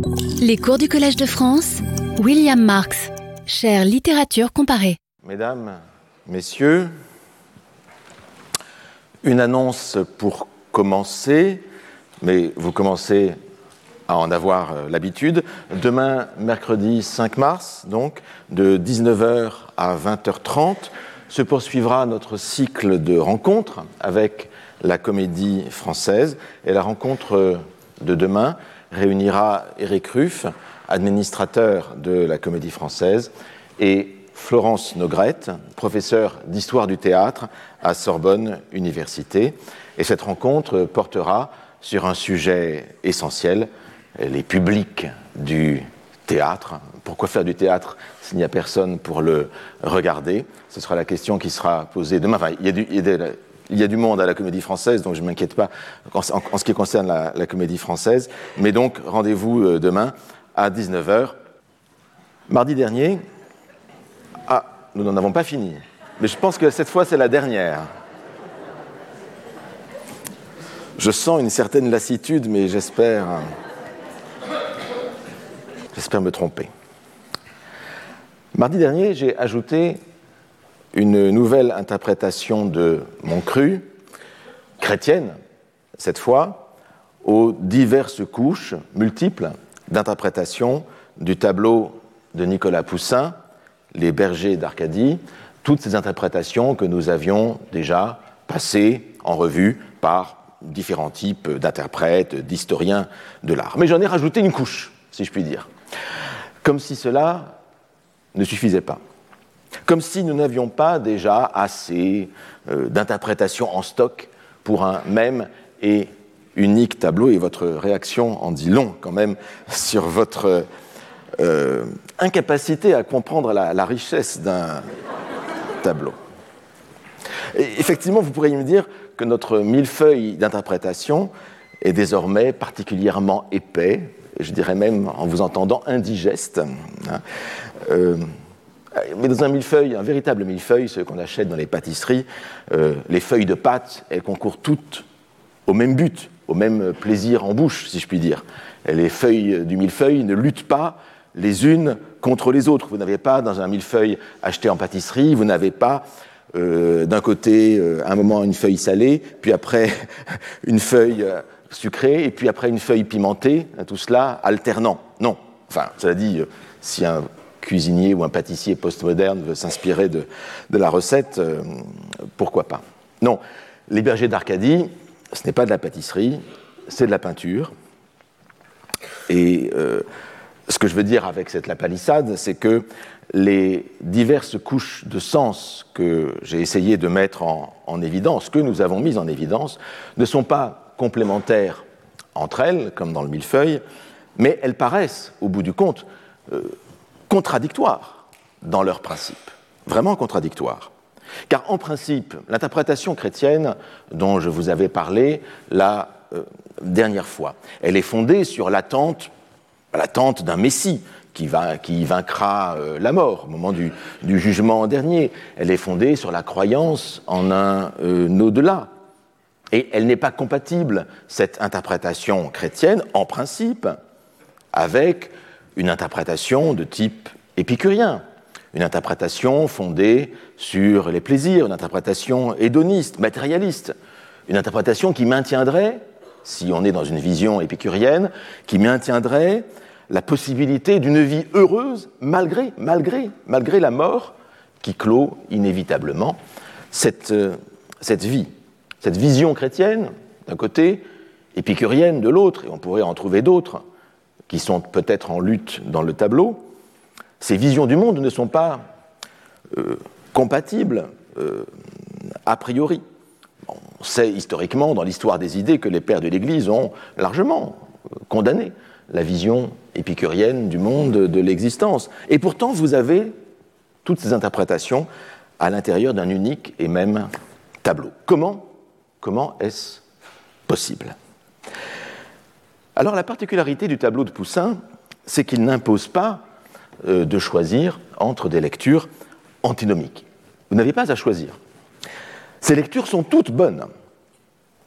Les cours du Collège de France, William Marx, chère littérature comparée. Mesdames, Messieurs, une annonce pour commencer, mais vous commencez à en avoir l'habitude. Demain, mercredi 5 mars, donc, de 19h à 20h30, se poursuivra notre cycle de rencontres avec la Comédie Française. Et la rencontre de demain réunira Éric Ruff, administrateur de la Comédie Française, et Florence Nogrette, professeure d'histoire du théâtre à Sorbonne Université. Et cette rencontre portera sur un sujet essentiel, les publics du théâtre. Pourquoi faire du théâtre s'il n'y a personne pour le regarder? Ce sera la question qui sera posée demain. Enfin, il y a du monde à la Comédie Française, donc je ne m'inquiète pas en ce qui concerne la Comédie Française. Mais donc, rendez-vous demain à 19h. Mardi dernier, nous n'en avons pas fini. Mais je pense que cette fois, c'est la dernière. Je sens une certaine lassitude, mais j'espère me tromper. Mardi dernier, j'ai ajouté une nouvelle interprétation de Montcru, chrétienne, cette fois, aux diverses couches multiples d'interprétation du tableau de Nicolas Poussin, Les bergers d'Arcadie, toutes ces interprétations que nous avions déjà passées en revue par différents types d'interprètes, d'historiens de l'art. Mais j'en ai rajouté une couche, si je puis dire. Comme si cela ne suffisait pas. Comme si nous n'avions pas déjà assez d'interprétations en stock pour un même et unique tableau. Et votre réaction en dit long quand même sur votre incapacité à comprendre la richesse d'un tableau. Et effectivement, vous pourriez me dire que notre millefeuille d'interprétation est désormais particulièrement épais, je dirais même, en vous entendant, indigeste. Mais dans un millefeuille, un véritable millefeuille, ce qu'on achète dans les pâtisseries, les feuilles de pâte, elles concourent toutes au même but, au même plaisir en bouche, si je puis dire. Et les feuilles du millefeuille ne luttent pas les unes contre les autres. Vous n'avez pas, dans un millefeuille acheté en pâtisserie, vous n'avez pas d'un côté, à un moment, une feuille salée, puis après, une feuille sucrée, et puis après, une feuille pimentée, tout cela alternant. Non. Enfin, cela dit, si un cuisinier ou un pâtissier postmoderne veut s'inspirer de la recette, pourquoi pas. Non, les bergers d'Arcadie, ce n'est pas de la pâtisserie, c'est de la peinture. Et ce que je veux dire avec cette lapalissade, c'est que les diverses couches de sens que j'ai essayé de mettre en évidence, que nous avons mises en évidence, ne sont pas complémentaires entre elles, comme dans le millefeuille, mais elles paraissent, au bout du compte, contradictoires dans leur principe, vraiment contradictoires. Car en principe, l'interprétation chrétienne dont je vous avais parlé la dernière fois, elle est fondée sur l'attente d'un Messie qui vaincra la mort au moment du jugement dernier. Elle est fondée sur la croyance en un au-delà. Et elle n'est pas compatible, cette interprétation chrétienne, en principe, avec une interprétation de type épicurien, une interprétation fondée sur les plaisirs, une interprétation hédoniste, matérialiste, une interprétation qui maintiendrait, si on est dans une vision épicurienne, qui maintiendrait la possibilité d'une vie heureuse malgré la mort qui clôt inévitablement cette vie. Cette vision chrétienne, d'un côté, épicurienne de l'autre, et on pourrait en trouver d'autres qui sont peut-être en lutte dans le tableau, ces visions du monde ne sont pas compatibles a priori. On sait historiquement, dans l'histoire des idées, que les pères de l'Église ont largement condamné la vision épicurienne du monde, de l'existence. Et pourtant, vous avez toutes ces interprétations à l'intérieur d'un unique et même tableau. Comment est-ce possible ? Alors, la particularité du tableau de Poussin, c'est qu'il n'impose pas de choisir entre des lectures antinomiques. Vous n'avez pas à choisir. Ces lectures sont toutes bonnes.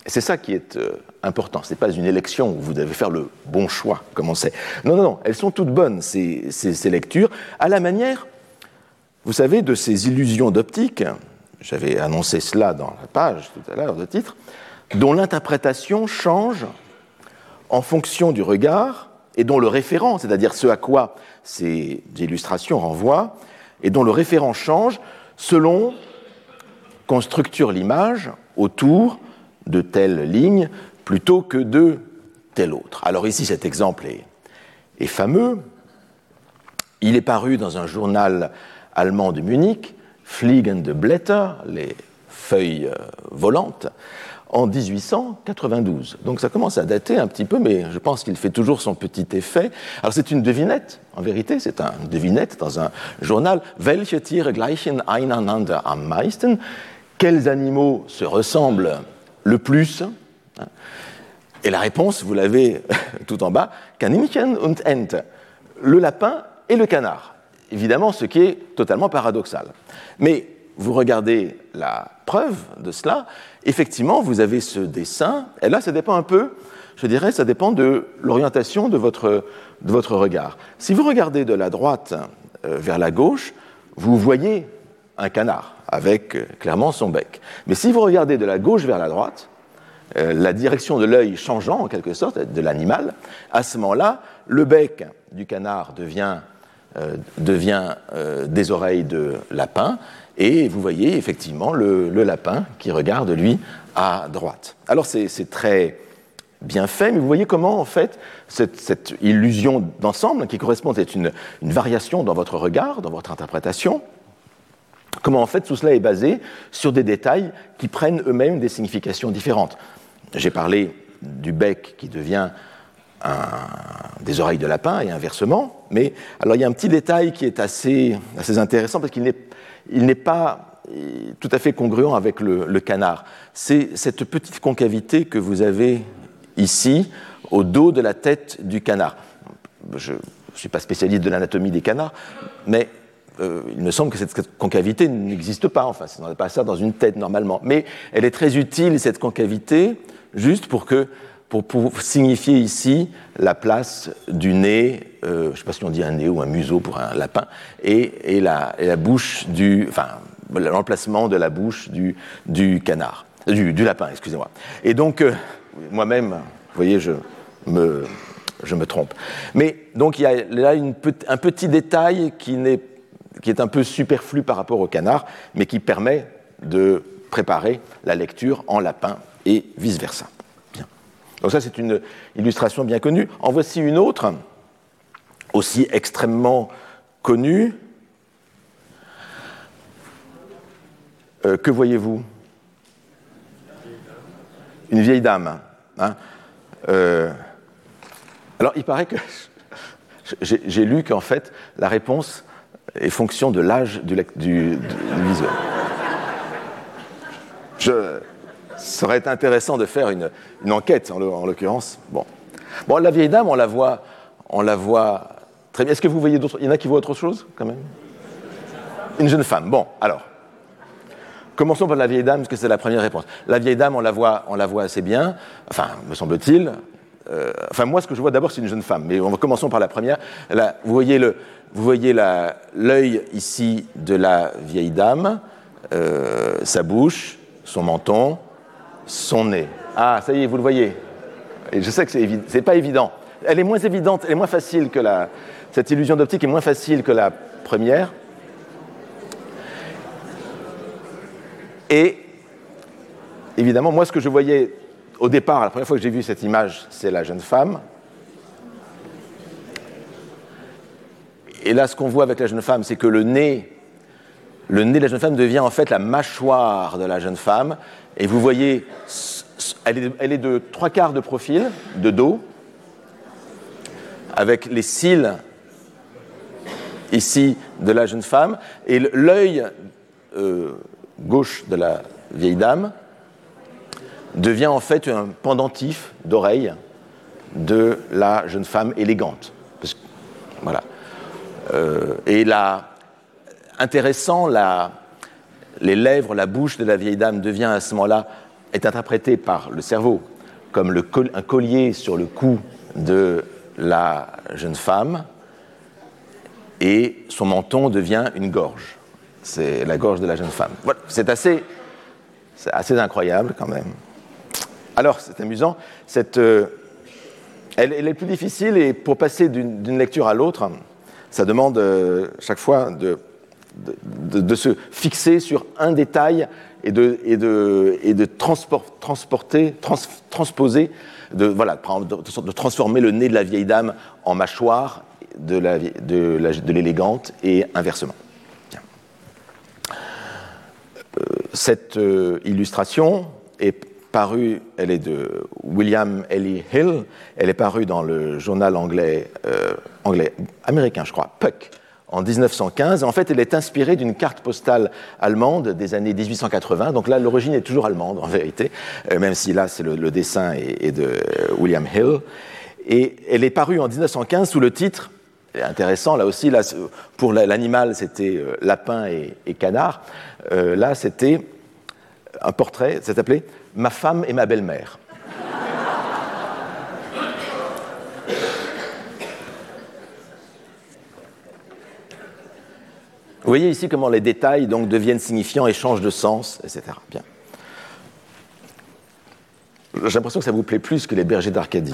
C'est ça qui est important. Ce n'est pas une élection où vous devez faire le bon choix, comme on sait. Non, non, non, elles sont toutes bonnes, ces lectures, à la manière, vous savez, de ces illusions d'optique, j'avais annoncé cela dans la page tout à l'heure de titre, dont l'interprétation change en fonction du regard et dont le référent, c'est-à-dire ce à quoi ces illustrations renvoient, et dont le référent change selon qu'on structure l'image autour de telle ligne plutôt que de telle autre. Alors ici, cet exemple est fameux. Il est paru dans un journal allemand de Munich, Fliegende Blätter, les feuilles volantes, en 1892. Donc ça commence à dater un petit peu, mais je pense qu'il fait toujours son petit effet. Alors c'est une devinette, en vérité, c'est une devinette dans un journal. Welche Tiere gleichen einander am meisten? Quels animaux se ressemblent le plus? Et la réponse, vous l'avez tout en bas, Kaninchen und Ente, le lapin et le canard. Évidemment, ce qui est totalement paradoxal. Mais vous regardez la preuve de cela, effectivement, vous avez ce dessin, et là, ça dépend un peu, je dirais, ça dépend de l'orientation de votre regard. Si vous regardez de la droite vers la gauche, vous voyez un canard, avec clairement son bec. Mais si vous regardez de la gauche vers la droite, la direction de l'œil changeant, en quelque sorte, de l'animal, à ce moment-là, le bec du canard devient des oreilles de lapin, et vous voyez effectivement le lapin qui regarde, lui, à droite. Alors c'est très bien fait, mais vous voyez comment, en fait, cette illusion d'ensemble, qui correspond à une variation dans votre regard, dans votre interprétation, comment, en fait, tout cela est basé sur des détails qui prennent eux-mêmes des significations différentes. J'ai parlé du bec qui devient des oreilles de lapin et inversement, mais alors il y a un petit détail qui est assez intéressant parce qu'il n'est pas tout à fait congruent avec le canard. C'est cette petite concavité que vous avez ici au dos de la tête du canard. Je ne suis pas spécialiste de l'anatomie des canards, mais il me semble que cette concavité n'existe pas, enfin, ce n'est pas ça dans une tête normalement. Mais elle est très utile, cette concavité, juste pour signifier ici la place du nez, je ne sais pas si on dit un nez ou un museau pour un lapin, et la bouche l'emplacement de la bouche du canard, du lapin, excusez-moi. Et donc, moi-même, vous voyez, je me trompe. Mais donc, il y a là un petit détail qui est un peu superflu par rapport au canard, mais qui permet de préparer la lecture en lapin et vice-versa. Bien. Donc ça, c'est une illustration bien connue. En voici une autre, aussi extrêmement connue. Que voyez-vous? Une vieille dame. Hein. Alors, il paraît que j'ai lu qu'en fait, la réponse est fonction de l'âge du visuel. Ça aurait été intéressant de faire une enquête, en l'occurrence. Bon, la vieille dame, on la voit très bien. Est-ce que vous voyez d'autres? Il y en a qui voient autre chose, quand même? Une jeune femme. Bon, alors, commençons par la vieille dame, parce que c'est la première réponse. La vieille dame, on la voit assez bien, enfin, me semble-t-il. Moi, ce que je vois d'abord, c'est une jeune femme, mais commençons par la première. Là, vous voyez l'œil ici de la vieille dame, sa bouche, son menton, son nez. Ah, ça y est, vous le voyez. Et je sais que c'est pas évident. Elle est moins évidente, elle est moins facile que cette illusion d'optique est moins facile que la première. Et évidemment, moi, ce que je voyais au départ, la première fois que j'ai vu cette image, c'est la jeune femme. Et là, ce qu'on voit avec la jeune femme, c'est que le nez de la jeune femme devient en fait la mâchoire de la jeune femme. Et vous voyez, elle est de 3/4 de profil, de dos, avec les cils ici de la jeune femme, et l'œil gauche de la vieille dame devient en fait un pendentif d'oreille de la jeune femme élégante. Voilà. Et là, intéressant, les lèvres, la bouche de la vieille dame devient à ce moment-là est interprété par le cerveau comme un collier sur le cou de la jeune femme, et son menton devient une gorge. C'est la gorge de la jeune femme. Voilà, c'est assez incroyable quand même. Alors, c'est amusant. Elle est plus difficile, et pour passer d'une lecture à l'autre, ça demande chaque fois de se fixer sur un détail et de transposer, de transformer le nez de la vieille dame en mâchoire de l'élégante et inversement. Cette illustration est parue, elle est de William Ellie Hill, elle est parue dans le journal américain, je crois, Puck, en 1915. En fait, elle est inspirée d'une carte postale allemande des années 1880. Donc là, l'origine est toujours allemande, en vérité, même si là, le dessin est de William Hill. Et elle est parue en 1915 sous le titre, intéressant, là aussi, là, pour l'animal, c'était lapin et canard. Là, c'était un portrait, ça s'appelait « Ma femme et ma belle-mère ». Vous voyez ici comment les détails donc, deviennent signifiants et changent de sens, etc. Bien. J'ai l'impression que ça vous plaît plus que les bergers d'Arcadie.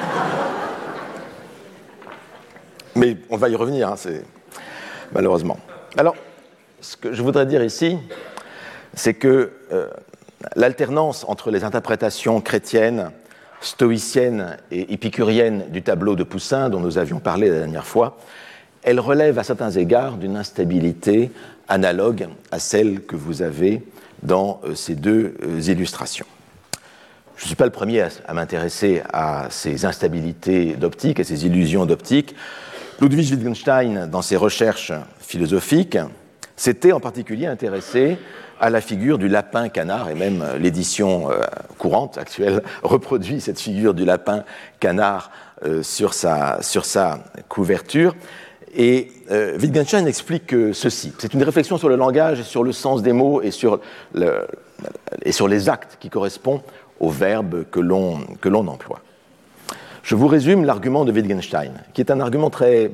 Mais on va y revenir, malheureusement. Alors, ce que je voudrais dire ici, c'est que l'alternance entre les interprétations chrétiennes, stoïciennes et épicuriennes du tableau de Poussin, dont nous avions parlé la dernière fois, elle relève à certains égards d'une instabilité analogue à celle que vous avez dans ces deux illustrations. Je ne suis pas le premier à m'intéresser à ces instabilités d'optique, à ces illusions d'optique. Ludwig Wittgenstein, dans ses recherches philosophiques, s'était en particulier intéressé à la figure du lapin-canard, et même l'édition courante actuelle reproduit cette figure du lapin-canard sur sa couverture. Et Wittgenstein explique ceci. C'est une réflexion sur le langage et sur le sens des mots et sur les actes qui correspondent aux verbes que l'on emploie. Je vous résume l'argument de Wittgenstein, qui est un argument très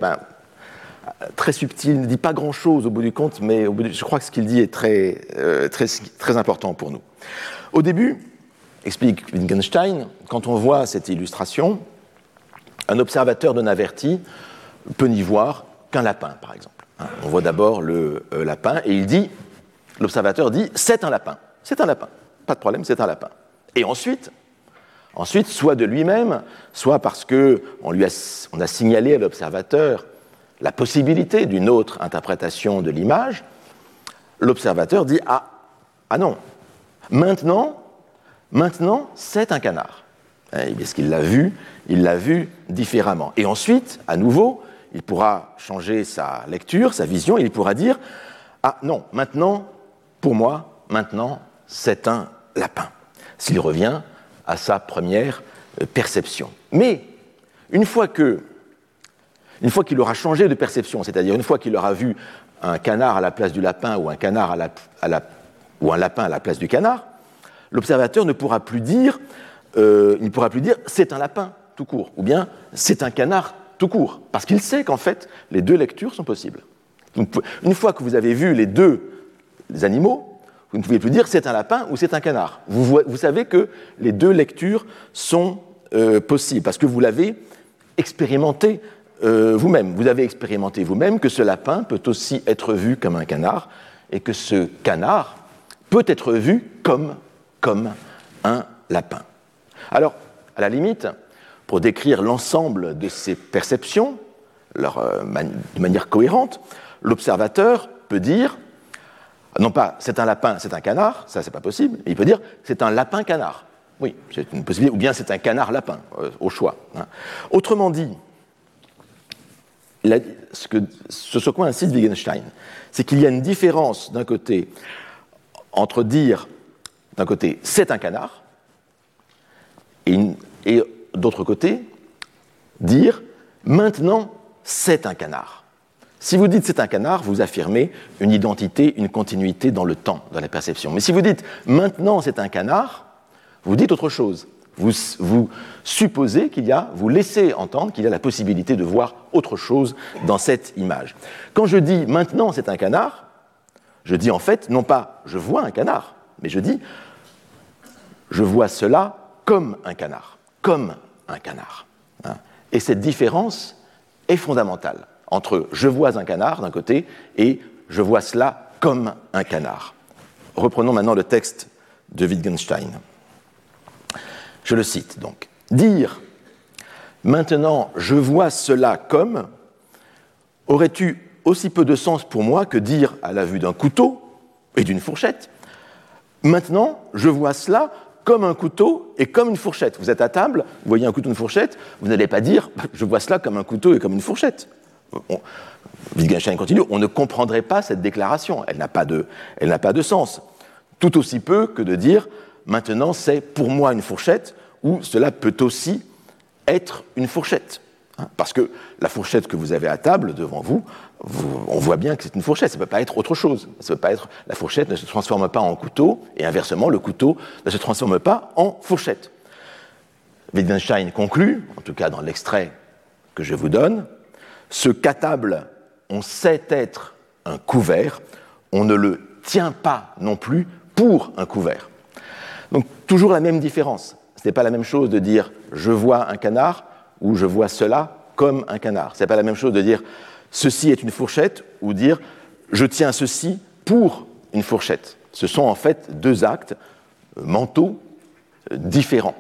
subtil, il ne dit pas grand-chose au bout du compte, mais je crois que ce qu'il dit est très important pour nous. Au début, explique Wittgenstein, quand on voit cette illustration, un observateur non averti peut n'y voir qu'un lapin, par exemple. On voit d'abord le lapin, et l'observateur dit « c'est un lapin ». C'est un lapin, pas de problème, c'est un lapin. Et ensuite, soit de lui-même, soit parce qu'on a signalé à l'observateur la possibilité d'une autre interprétation de l'image, l'observateur dit « ah non, maintenant, c'est un canard ». Parce qu'il l'a vu différemment. Et ensuite, à nouveau, il pourra changer sa lecture, sa vision, et il pourra dire « ah non, maintenant, pour moi, c'est un lapin ». S'il revient à sa première perception. Mais une fois qu'il aura changé de perception, c'est-à-dire une fois qu'il aura vu un canard à la place du lapin ou un lapin à la place du canard, l'observateur ne pourra plus dire c'est un lapin tout court, ou bien c'est un canard tout court, parce qu'il sait qu'en fait les deux lectures sont possibles. Donc, une fois que vous avez vu les deux animaux, vous ne pouvez plus dire c'est un lapin ou c'est un canard. Vous savez que les deux lectures sont possibles, parce que vous l'avez expérimenté vous-même. Vous avez expérimenté vous-même que ce lapin peut aussi être vu comme un canard, et que ce canard peut être vu comme un lapin. Alors, à la limite, pour décrire l'ensemble de ces perceptions, de manière cohérente, l'observateur peut dire non pas c'est un lapin, c'est un canard, ça c'est pas possible, il peut dire c'est un lapin-canard. Oui, c'est une possibilité, ou bien c'est un canard-lapin, au choix. Autrement dit, ce sur quoi insiste Wittgenstein, c'est qu'il y a une différence d'un côté entre dire d'un côté c'est un canard, et d'autre côté dire maintenant c'est un canard. Si vous dites c'est un canard, vous affirmez une identité, une continuité dans le temps, dans la perception. Mais si vous dites maintenant c'est un canard, Vous dites autre chose. Vous supposez vous laissez entendre qu'il y a la possibilité de voir autre chose dans cette image. Quand je dis « maintenant c'est un canard », je dis en fait, non pas « je vois un canard », mais je dis « je vois cela comme un canard ». Comme un canard. Et cette différence est fondamentale entre « je vois un canard » d'un côté et « je vois cela comme un canard ». Reprenons maintenant le texte de Wittgenstein. Je le cite donc. Dire « maintenant je vois cela comme » aurait eu aussi peu de sens pour moi que dire à la vue d'un couteau et d'une fourchette « maintenant je vois cela comme un couteau et comme une fourchette ». Vous êtes à table, vous voyez un couteau et une fourchette, vous n'allez pas dire « je vois cela comme un couteau et comme une fourchette ». Wittgenstein continue, on ne comprendrait pas cette déclaration, elle n'a pas de sens. Tout aussi peu que de dire « maintenant c'est pour moi une fourchette » ou « cela peut aussi être une fourchette ». Parce que la fourchette que vous avez à table devant vous, on voit bien que c'est une fourchette, ça ne peut pas être autre chose. La fourchette ne se transforme pas en couteau, et inversement, le couteau ne se transforme pas en fourchette. Wittgenstein conclut, en tout cas dans l'extrait que je vous donne, « ce qu'à table on sait être un couvert, on ne le tient pas non plus pour un couvert ». Donc toujours la même différence. Ce n'est pas la même chose de dire « je vois un canard » ou « je vois cela comme un canard ». Ce n'est pas la même chose de dire « ceci est une fourchette » ou dire « je tiens ceci pour une fourchette ». Ce sont en fait deux actes mentaux différents.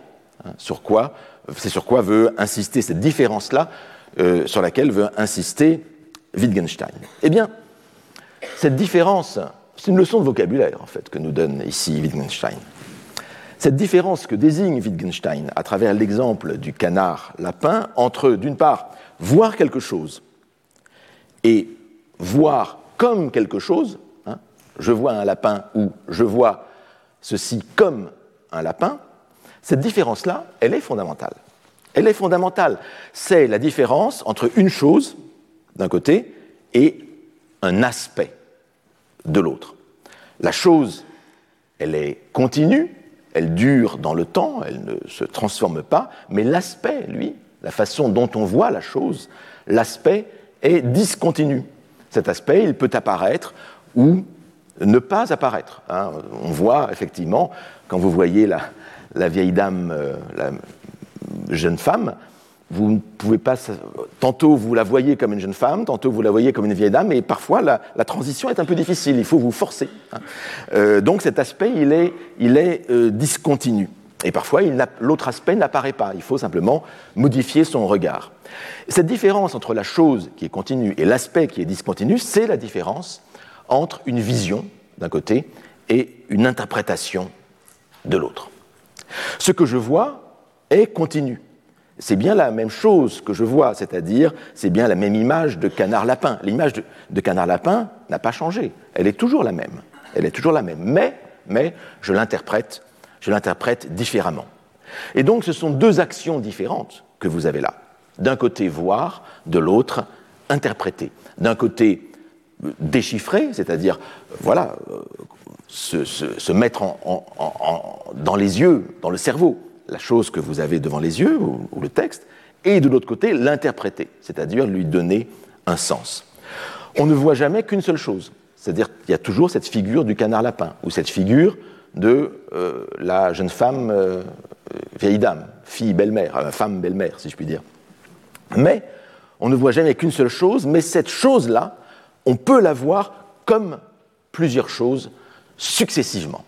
C'est sur quoi veut insister cette différence-là, sur laquelle veut insister Wittgenstein. Eh bien, cette différence, c'est une leçon de vocabulaire en fait que nous donne ici Wittgenstein. Cette différence que désigne Wittgenstein à travers l'exemple du canard-lapin entre, d'une part, voir quelque chose et voir comme quelque chose, je vois un lapin ou je vois ceci comme un lapin, cette différence-là, elle est fondamentale. Elle est fondamentale. C'est la différence entre une chose, d'un côté, et un aspect de l'autre. La chose, elle est continue, elle dure dans le temps, elle ne se transforme pas, mais l'aspect, lui, la façon dont on voit la chose, l'aspect est discontinu. Cet aspect, il peut apparaître ou ne pas apparaître. On voit effectivement, quand vous voyez la vieille dame, la jeune femme, vous ne pouvez pas. Tantôt vous la voyez comme une jeune femme, tantôt vous la voyez comme une vieille dame, et parfois la transition est un peu difficile. Il faut vous forcer. Donc cet aspect, il est discontinu. Et parfois, l'autre aspect n'apparaît pas. Il faut simplement modifier son regard. Cette différence entre la chose qui est continue et l'aspect qui est discontinu, c'est la différence entre une vision d'un côté et une interprétation de l'autre. Ce que je vois est continu. C'est bien la même chose que je vois, c'est-à-dire c'est bien la même image de canard-lapin. L'image de canard-lapin n'a pas changé, elle est toujours la même. Elle est toujours la même, mais je l'interprète différemment. Et donc ce sont deux actions différentes que vous avez là. D'un côté voir, de l'autre interpréter. D'un côté déchiffrer, c'est-à-dire se mettre dans les yeux, dans le cerveau, la chose que vous avez devant les yeux, ou le texte, et de l'autre côté, l'interpréter, c'est-à-dire lui donner un sens. On ne voit jamais qu'une seule chose, c'est-à-dire qu'il y a toujours cette figure du canard-lapin, ou cette figure de la jeune femme, vieille dame, fille belle-mère, femme belle-mère, si je puis dire. Mais on ne voit jamais qu'une seule chose, mais cette chose-là, on peut la voir comme plusieurs choses successivement.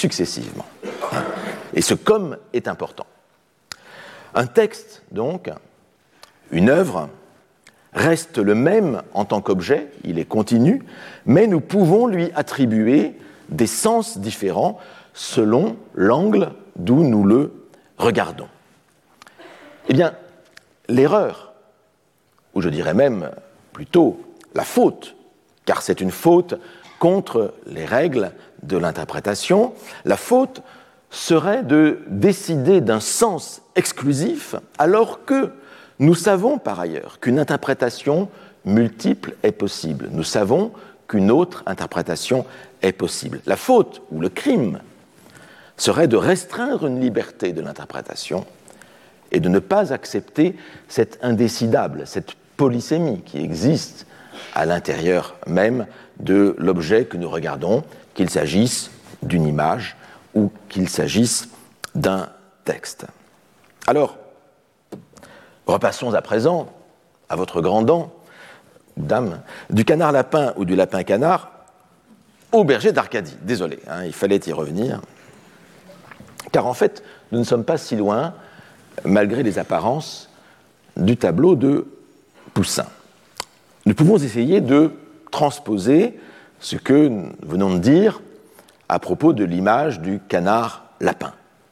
Et ce « comme » est important. Un texte, donc, une œuvre, reste le même en tant qu'objet, il est continu, mais nous pouvons lui attribuer des sens différents selon l'angle d'où nous le regardons. Eh bien, l'erreur, ou je dirais même plutôt la faute, car c'est une faute contre les règles de l'interprétation, la faute serait de décider d'un sens exclusif alors que nous savons par ailleurs qu'une interprétation multiple est possible. Nous savons qu'une autre interprétation est possible. La faute ou le crime serait de restreindre une liberté de l'interprétation et de ne pas accepter cette indécidable, cette polysémie qui existe à l'intérieur même de l'objet que nous regardons, qu'il s'agisse d'une image ou qu'il s'agisse d'un texte. Alors, repassons à présent à votre grand dent, dame, du canard-lapin ou du lapin-canard au berger d'Arcadie. Désolé, il fallait y revenir. Car en fait, nous ne sommes pas si loin, malgré les apparences, du tableau de Poussin. Nous pouvons essayer de transposer ce que nous venons de dire à propos de l'image du canard-lapin.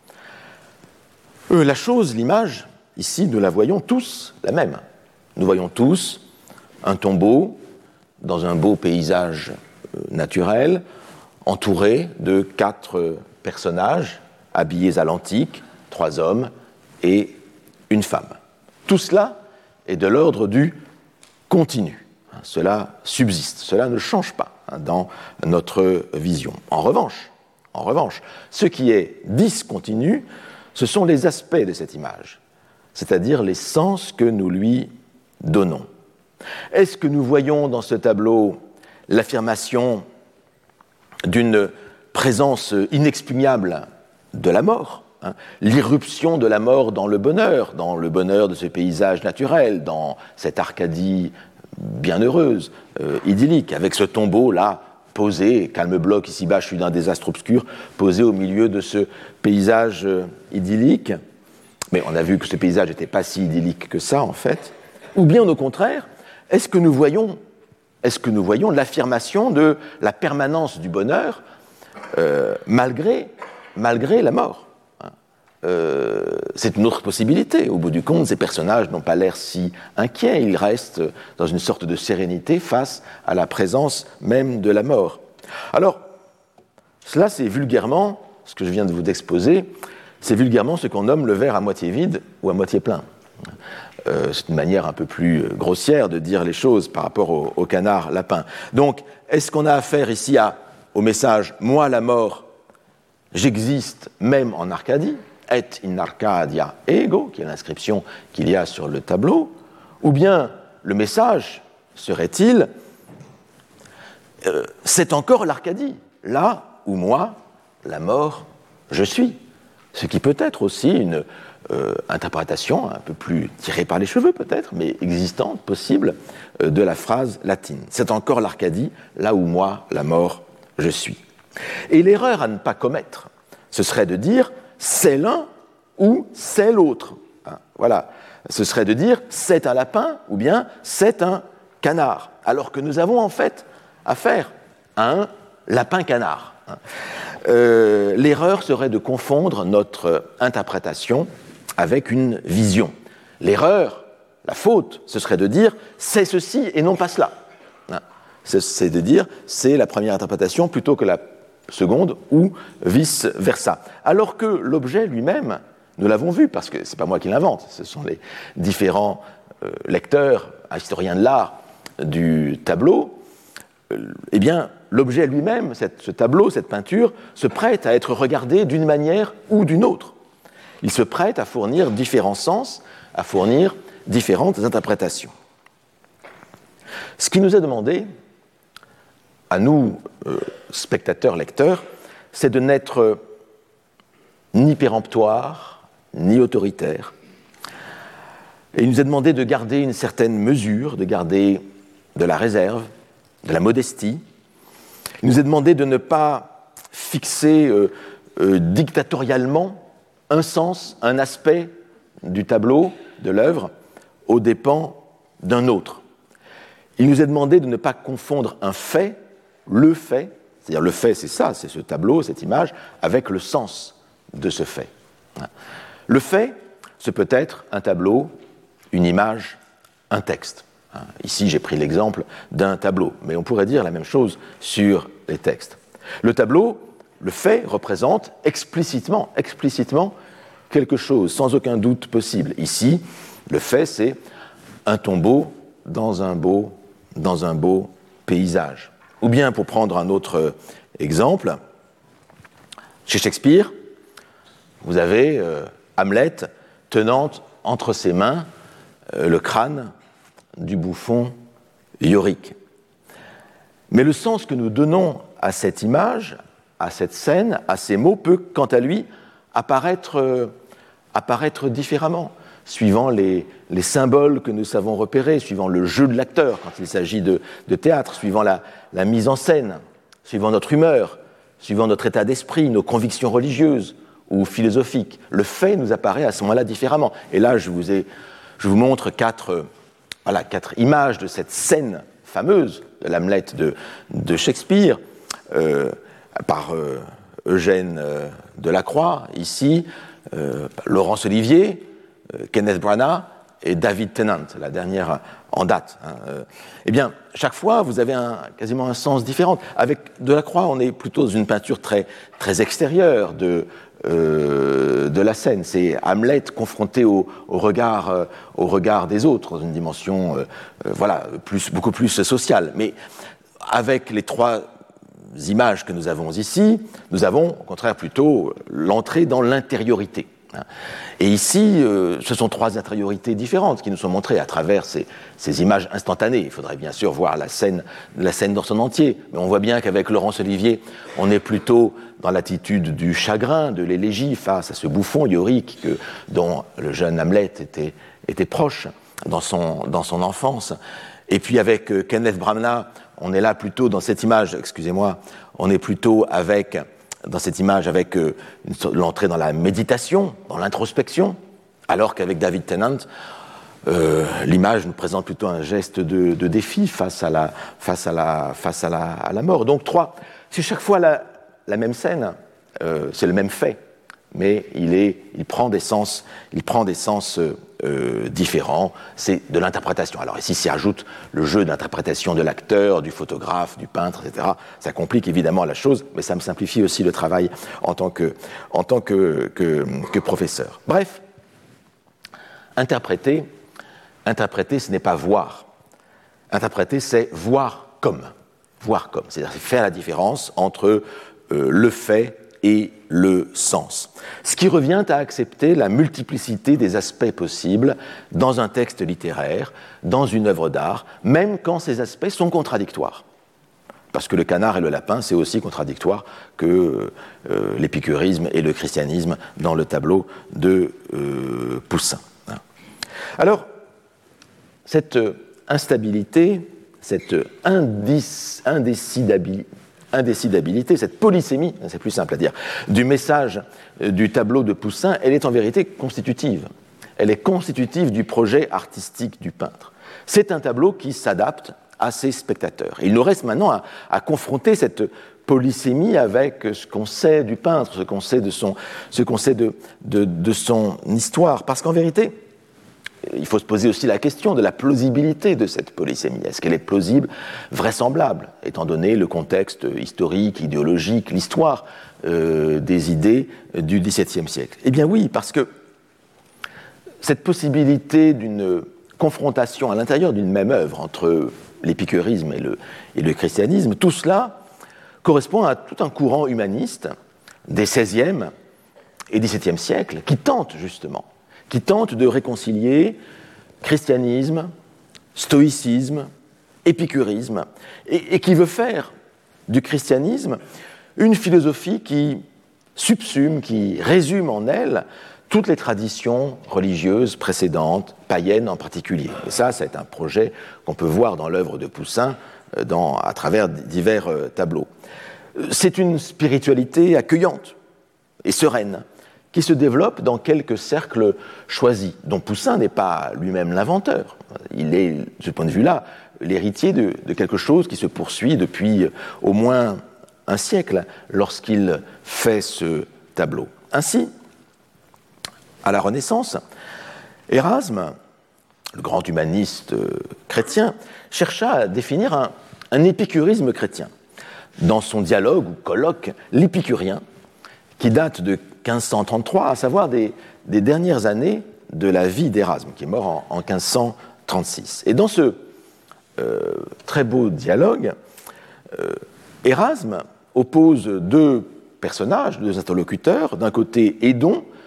La chose, l'image, ici, nous la voyons tous la même. Nous voyons tous un tombeau dans un beau paysage naturel, entouré de 4 personnages habillés à l'antique, 3 hommes et une femme. Tout cela est de l'ordre du continu. Cela subsiste, cela ne change pas dans notre vision. En revanche, ce qui est discontinu, ce sont les aspects de cette image, c'est-à-dire les sens que nous lui donnons. Est-ce que nous voyons dans ce tableau l'affirmation d'une présence inexpugnable de la mort, l'irruption de la mort dans le bonheur de ce paysage naturel, dans cette Arcadie bienheureuse, idyllique, avec ce tombeau-là posé, calme bloc ici-bas, je suis d'un désastre obscur, posé au milieu de ce paysage idyllique. Mais on a vu que ce paysage n'était pas si idyllique que ça, en fait. Ou bien, au contraire, est-ce que nous voyons l'affirmation de la permanence du bonheur malgré la mort? C'est une autre possibilité. Au bout du compte, ces personnages n'ont pas l'air si inquiets. Ils restent dans une sorte de sérénité face à la présence même de la mort. Alors, cela, c'est vulgairement, ce que je viens de vous exposer, c'est vulgairement ce qu'on nomme le verre à moitié vide ou à moitié plein. C'est une manière un peu plus grossière de dire les choses par rapport au canard-lapin. Donc, est-ce qu'on a affaire ici au message « Moi, la mort, j'existe même en Arcadie » et in Arcadia ego, qui est l'inscription qu'il y a sur le tableau, ou bien le message serait-il c'est encore l'Arcadie, là où moi, la mort, je suis. Ce qui peut être aussi une interprétation un peu plus tirée par les cheveux peut-être, mais existante, possible, de la phrase latine. C'est encore l'Arcadie, là où moi, la mort, je suis. Et l'erreur à ne pas commettre, ce serait de dire c'est l'un ou c'est l'autre. Voilà. Ce serait de dire c'est un lapin ou bien c'est un canard, alors que nous avons en fait affaire à un lapin-canard. L'erreur serait de confondre notre interprétation avec une vision. L'erreur, la faute, ce serait de dire c'est ceci et non pas cela. C'est de dire c'est la première interprétation plutôt que la seconde ou vice-versa. Alors que l'objet lui-même, nous l'avons vu, parce que ce n'est pas moi qui l'invente, ce sont les différents lecteurs, historiens de l'art du tableau, eh bien, l'objet lui-même, ce tableau, cette peinture, se prête à être regardé d'une manière ou d'une autre. Il se prête à fournir différents sens, à fournir différentes interprétations. Ce qui nous est demandé, à nous, spectateurs, lecteurs, c'est de n'être ni péremptoire, ni autoritaire. Et il nous est demandé de garder une certaine mesure, de garder de la réserve, de la modestie. Il nous est demandé de ne pas fixer dictatorialement un sens, un aspect du tableau, de l'œuvre, aux dépens d'un autre. Il nous est demandé de ne pas confondre un fait, le fait, c'est-à-dire le fait c'est ça, c'est ce tableau, cette image, avec le sens de ce fait. Le fait, ce peut être un tableau, une image, un texte. Ici, j'ai pris l'exemple d'un tableau, mais on pourrait dire la même chose sur les textes. Le tableau, le fait, représente explicitement quelque chose, sans aucun doute possible. Ici, le fait, c'est un tombeau dans un beau paysage. Ou bien, pour prendre un autre exemple, chez Shakespeare, vous avez Hamlet tenant entre ses mains le crâne du bouffon Yorick. Mais le sens que nous donnons à cette image, à cette scène, à ces mots, peut, quant à lui, apparaître différemment, suivant les symboles que nous savons repérer, suivant le jeu de l'acteur quand il s'agit de théâtre, suivant la mise en scène, suivant notre humeur, suivant notre état d'esprit, nos convictions religieuses ou philosophiques. Le fait nous apparaît à ce moment-là différemment. Et là, je vous montre quatre images de cette scène fameuse de l'Hamlet de Shakespeare, par Eugène Delacroix, ici, Laurence Olivier, Kenneth Branagh et David Tennant, la dernière en date. Eh bien, chaque fois, vous avez quasiment un sens différent. Avec Delacroix, on est plutôt dans une peinture très, très extérieure de la scène. C'est Hamlet confronté au regard des autres, dans une dimension beaucoup plus sociale. Mais avec les trois images que nous avons ici, nous avons au contraire plutôt l'entrée dans l'intériorité. Et ici, ce sont trois intériorités différentes qui nous sont montrées à travers ces images instantanées. Il faudrait bien sûr voir la scène dans son entier, mais on voit bien qu'avec Laurence Olivier, on est plutôt dans l'attitude du chagrin, de l'élégie face à ce bouffon Yorick dont le jeune Hamlet était proche dans son enfance. Et puis avec Kenneth Branagh, on est là plutôt dans cette image, on est plutôt dans cette image avec l'entrée dans la méditation, dans l'introspection, alors qu'avec David Tennant, l'image nous présente plutôt un geste de défi face à la mort. Donc c'est chaque fois la même scène, c'est le même fait, mais il prend des sens différents, c'est de l'interprétation. Alors ici s'y ajoute le jeu d'interprétation de l'acteur, du photographe, du peintre, etc. Ça complique évidemment la chose, mais ça me simplifie aussi le travail en tant que professeur. Bref, interpréter, ce n'est pas voir. Interpréter, c'est voir comme. C'est-à-dire faire la différence entre le fait et le sens. Ce qui revient à accepter la multiplicité des aspects possibles dans un texte littéraire, dans une œuvre d'art, même quand ces aspects sont contradictoires. Parce que le canard et le lapin, c'est aussi contradictoire que l'épicurisme et le christianisme dans le tableau de Poussin. Alors, cette instabilité, cette indécidabilité, cette polysémie, c'est plus simple à dire, du message du tableau de Poussin, elle est en vérité constitutive. Elle est constitutive du projet artistique du peintre. C'est un tableau qui s'adapte à ses spectateurs. Et il nous reste maintenant à confronter cette polysémie avec ce qu'on sait du peintre, ce qu'on sait de son histoire. Parce qu'en vérité, il faut se poser aussi la question de la plausibilité de cette polysémie. Est-ce qu'elle est plausible, vraisemblable, étant donné le contexte historique, idéologique, l'histoire des idées du XVIIe siècle? Eh bien oui, parce que cette possibilité d'une confrontation à l'intérieur d'une même œuvre entre l'épicurisme et le christianisme, tout cela correspond à tout un courant humaniste des XVIe et XVIIe siècles qui tente de réconcilier christianisme, stoïcisme, épicurisme, et qui veut faire du christianisme une philosophie qui subsume, qui résume en elle toutes les traditions religieuses précédentes, païennes en particulier. Et ça, c'est un projet qu'on peut voir dans l'œuvre de Poussin à travers divers tableaux. C'est une spiritualité accueillante et sereine, qui se développe dans quelques cercles choisis, dont Poussin n'est pas lui-même l'inventeur. Il est, de ce point de vue-là, l'héritier de quelque chose qui se poursuit depuis au moins un siècle lorsqu'il fait ce tableau. Ainsi, à la Renaissance, Érasme, le grand humaniste chrétien, chercha à définir un épicurisme chrétien. Dans son dialogue ou colloque, l'épicurien, qui date de 1533, à savoir des dernières années de la vie d'Érasme, qui est mort en 1536. Et dans ce très beau dialogue, Érasme oppose deux personnages, deux interlocuteurs, d'un côté Hédon,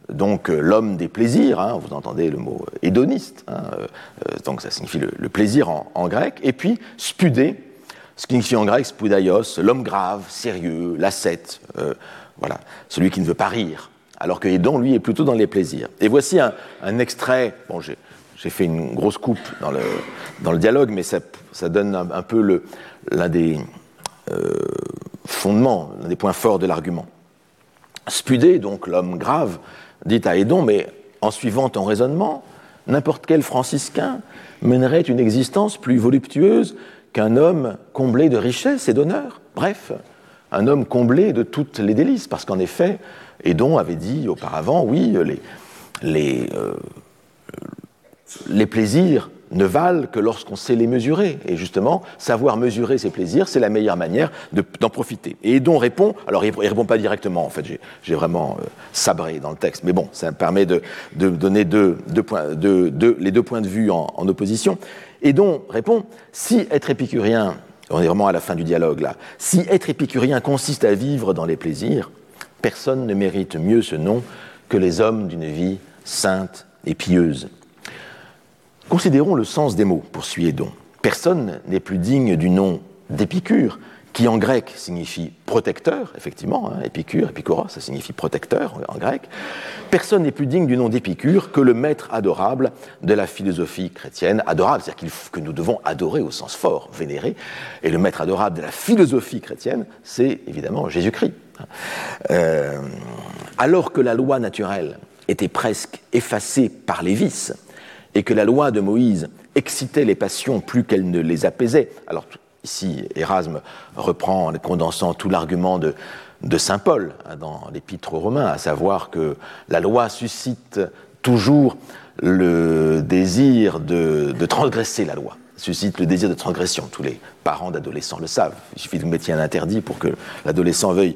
donc l'homme des plaisirs, hein, vous entendez le mot hédoniste, hein, donc ça signifie le plaisir en grec, et puis spudé, ce qui signifie en grec spoudaios, l'homme grave, sérieux, l'ascète, voilà, celui qui ne veut pas rire, alors que Hédon, lui, est plutôt dans les plaisirs. Et voici un extrait, bon, j'ai fait une grosse coupe dans le dialogue, mais ça donne un peu l'un des fondements, l'un des points forts de l'argument. Spudé, donc l'homme grave, dit à Hédon, mais en suivant ton raisonnement, n'importe quel franciscain mènerait une existence plus voluptueuse qu'un homme comblé de richesses et d'honneur. Bref, un homme comblé de toutes les délices, parce qu'en effet, Hédon avait dit auparavant, oui, les plaisirs ne valent que lorsqu'on sait les mesurer. Et justement, savoir mesurer ces plaisirs, c'est la meilleure manière d'en profiter. Et Hédon répond, alors il ne répond pas directement, en fait, j'ai vraiment sabré dans le texte, mais bon, ça me permet de donner les deux points de vue en opposition. Hédon répond, si être épicurien, on est vraiment à la fin du dialogue là, si être épicurien consiste à vivre dans les plaisirs, personne ne mérite mieux ce nom que les hommes d'une vie sainte et pieuse. Considérons le sens des mots, poursuit Hédon. Personne n'est plus digne du nom d'Épicure, qui en grec signifie protecteur, effectivement, hein, Épicure, Epikuros, ça signifie protecteur en grec. Personne n'est plus digne du nom d'Épicure que le maître adorable de la philosophie chrétienne. Adorable, c'est-à-dire que nous devons adorer au sens fort, vénérer. Et le maître adorable de la philosophie chrétienne, c'est évidemment Jésus-Christ. Alors que la loi naturelle était presque effacée par les vices, et que la loi de Moïse excitait les passions plus qu'elle ne les apaisait. Alors ici, Érasme reprend en condensant tout l'argument de saint Paul hein, dans l'Épître aux Romains, à savoir que la loi suscite toujours le désir de transgresser la loi, suscite le désir de transgression. Tous les parents d'adolescents le savent. Il suffit que vous mettiez un interdit pour que l'adolescent veuille,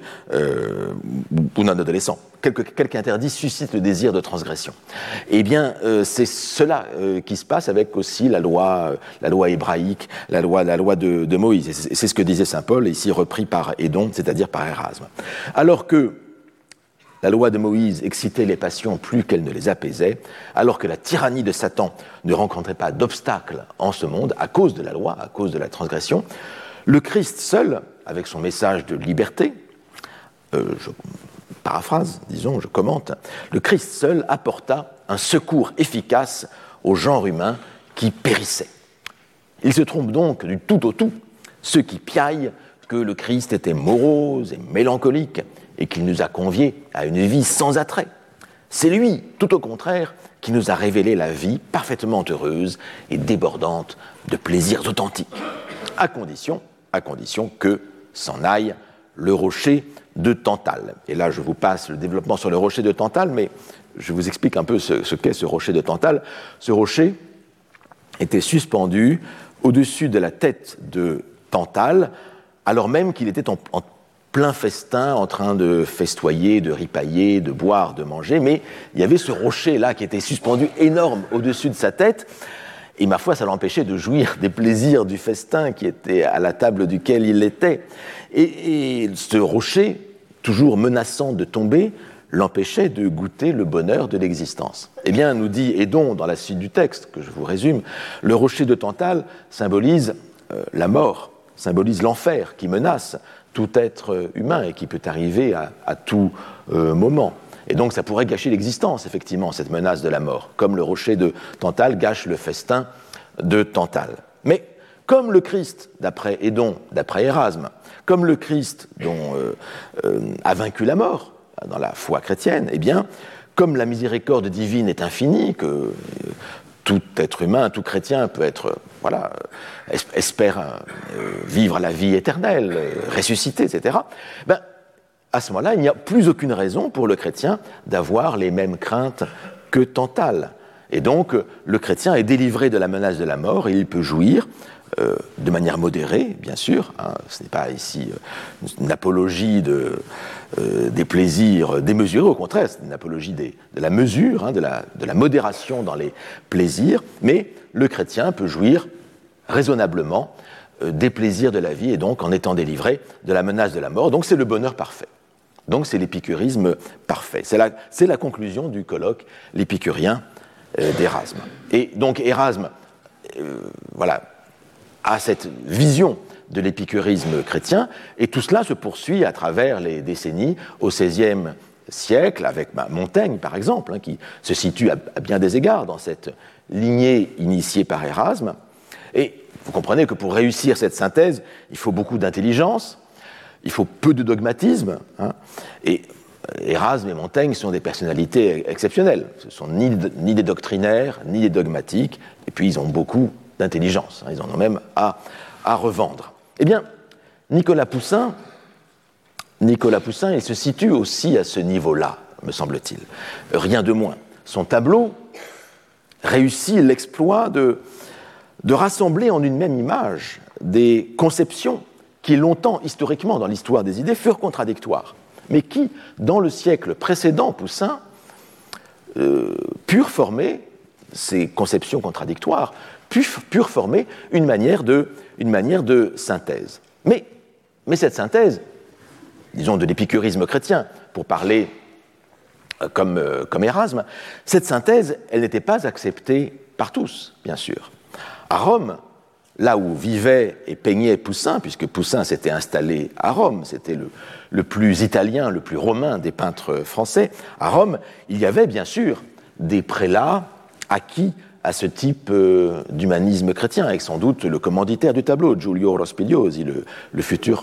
ou non-adolescent, quelque interdit suscite le désir de transgression. Eh bien, c'est cela qui se passe avec aussi la loi hébraïque, la loi de Moïse. Et c'est ce que disait saint Paul, ici repris par Hédon, c'est-à-dire par Érasme. Alors que la loi de Moïse excitait les passions plus qu'elle ne les apaisait, alors que la tyrannie de Satan ne rencontrait pas d'obstacle en ce monde à cause de la loi, à cause de la transgression, le Christ seul, avec son message de liberté, je paraphrase, disons, je commente, le Christ seul apporta un secours efficace au genre humain qui périssait. Il se trompe donc du tout au tout ceux qui piaillent que le Christ était morose et mélancolique et qu'il nous a conviés à une vie sans attrait. C'est lui, tout au contraire, qui nous a révélé la vie parfaitement heureuse et débordante de plaisirs authentiques, à condition que s'en aille le rocher de Tantale. Et là, je vous passe le développement sur le rocher de Tantale, mais je vous explique un peu ce qu'est ce rocher de Tantale. Ce rocher était suspendu au-dessus de la tête de Tantale, alors même qu'il était en plein festin, en train de festoyer, de ripailler, de boire, de manger, mais il y avait ce rocher-là qui était suspendu énorme au-dessus de sa tête, et ma foi, ça l'empêchait de jouir des plaisirs du festin qui était à la table duquel il était. Et ce rocher, toujours menaçant de tomber, l'empêchait de goûter le bonheur de l'existence. Eh bien, nous dit Hédon dans la suite du texte, que je vous résume, le rocher de Tantale symbolise la mort, symbolise l'enfer qui menace tout être humain et qui peut arriver à tout moment. Et donc ça pourrait gâcher l'existence, effectivement, cette menace de la mort, comme le rocher de Tantale gâche le festin de Tantale. Mais comme le Christ, d'après Hédon, d'après Érasme, comme le Christ a vaincu la mort dans la foi chrétienne, eh bien, comme la miséricorde divine est infinie, que tout être humain, tout chrétien peut être, espère vivre la vie éternelle, ressusciter, etc., ben, à ce moment-là, il n'y a plus aucune raison pour le chrétien d'avoir les mêmes craintes que Tantale. Et donc, le chrétien est délivré de la menace de la mort et il peut jouir de manière modérée, bien sûr. Hein, ce n'est pas ici une apologie des plaisirs démesurés, au contraire, c'est une apologie de la mesure, hein, de la modération dans les plaisirs, mais le chrétien peut jouir raisonnablement des plaisirs de la vie et donc en étant délivré de la menace de la mort. Donc c'est le bonheur parfait. Donc c'est l'épicurisme parfait. C'est la conclusion du colloque, l'épicurien d'Érasme. Et donc Érasme a cette vision de l'épicurisme chrétien, et tout cela se poursuit à travers les décennies au XVIe siècle, avec Montaigne par exemple, qui se situe à bien des égards dans cette lignée initiée par Érasme. Et vous comprenez que pour réussir cette synthèse, il faut beaucoup d'intelligence, il faut peu de dogmatisme, et Érasme et Montaigne sont des personnalités exceptionnelles. Ce ne sont ni des doctrinaires, ni des dogmatiques, et puis ils ont beaucoup d'intelligence. Ils en ont même à revendre. Eh bien, Nicolas Poussin, il se situe aussi à ce niveau-là, me semble-t-il. Rien de moins. Son tableau réussit l'exploit de rassembler en une même image des conceptions qui longtemps, historiquement, dans l'histoire des idées, furent contradictoires, mais qui, dans le siècle précédent Poussin, purent former, ces conceptions contradictoires, purent former une manière de synthèse. Mais cette synthèse, disons de l'épicurisme chrétien, pour parler comme Érasme, cette synthèse, elle n'était pas acceptée par tous, bien sûr. À Rome, là où vivait et peignait Poussin, puisque Poussin s'était installé à Rome, c'était le plus italien, le plus romain des peintres français, à Rome, il y avait bien sûr des prélats acquis à ce type d'humanisme chrétien, avec sans doute le commanditaire du tableau, Giulio Rospigliosi, le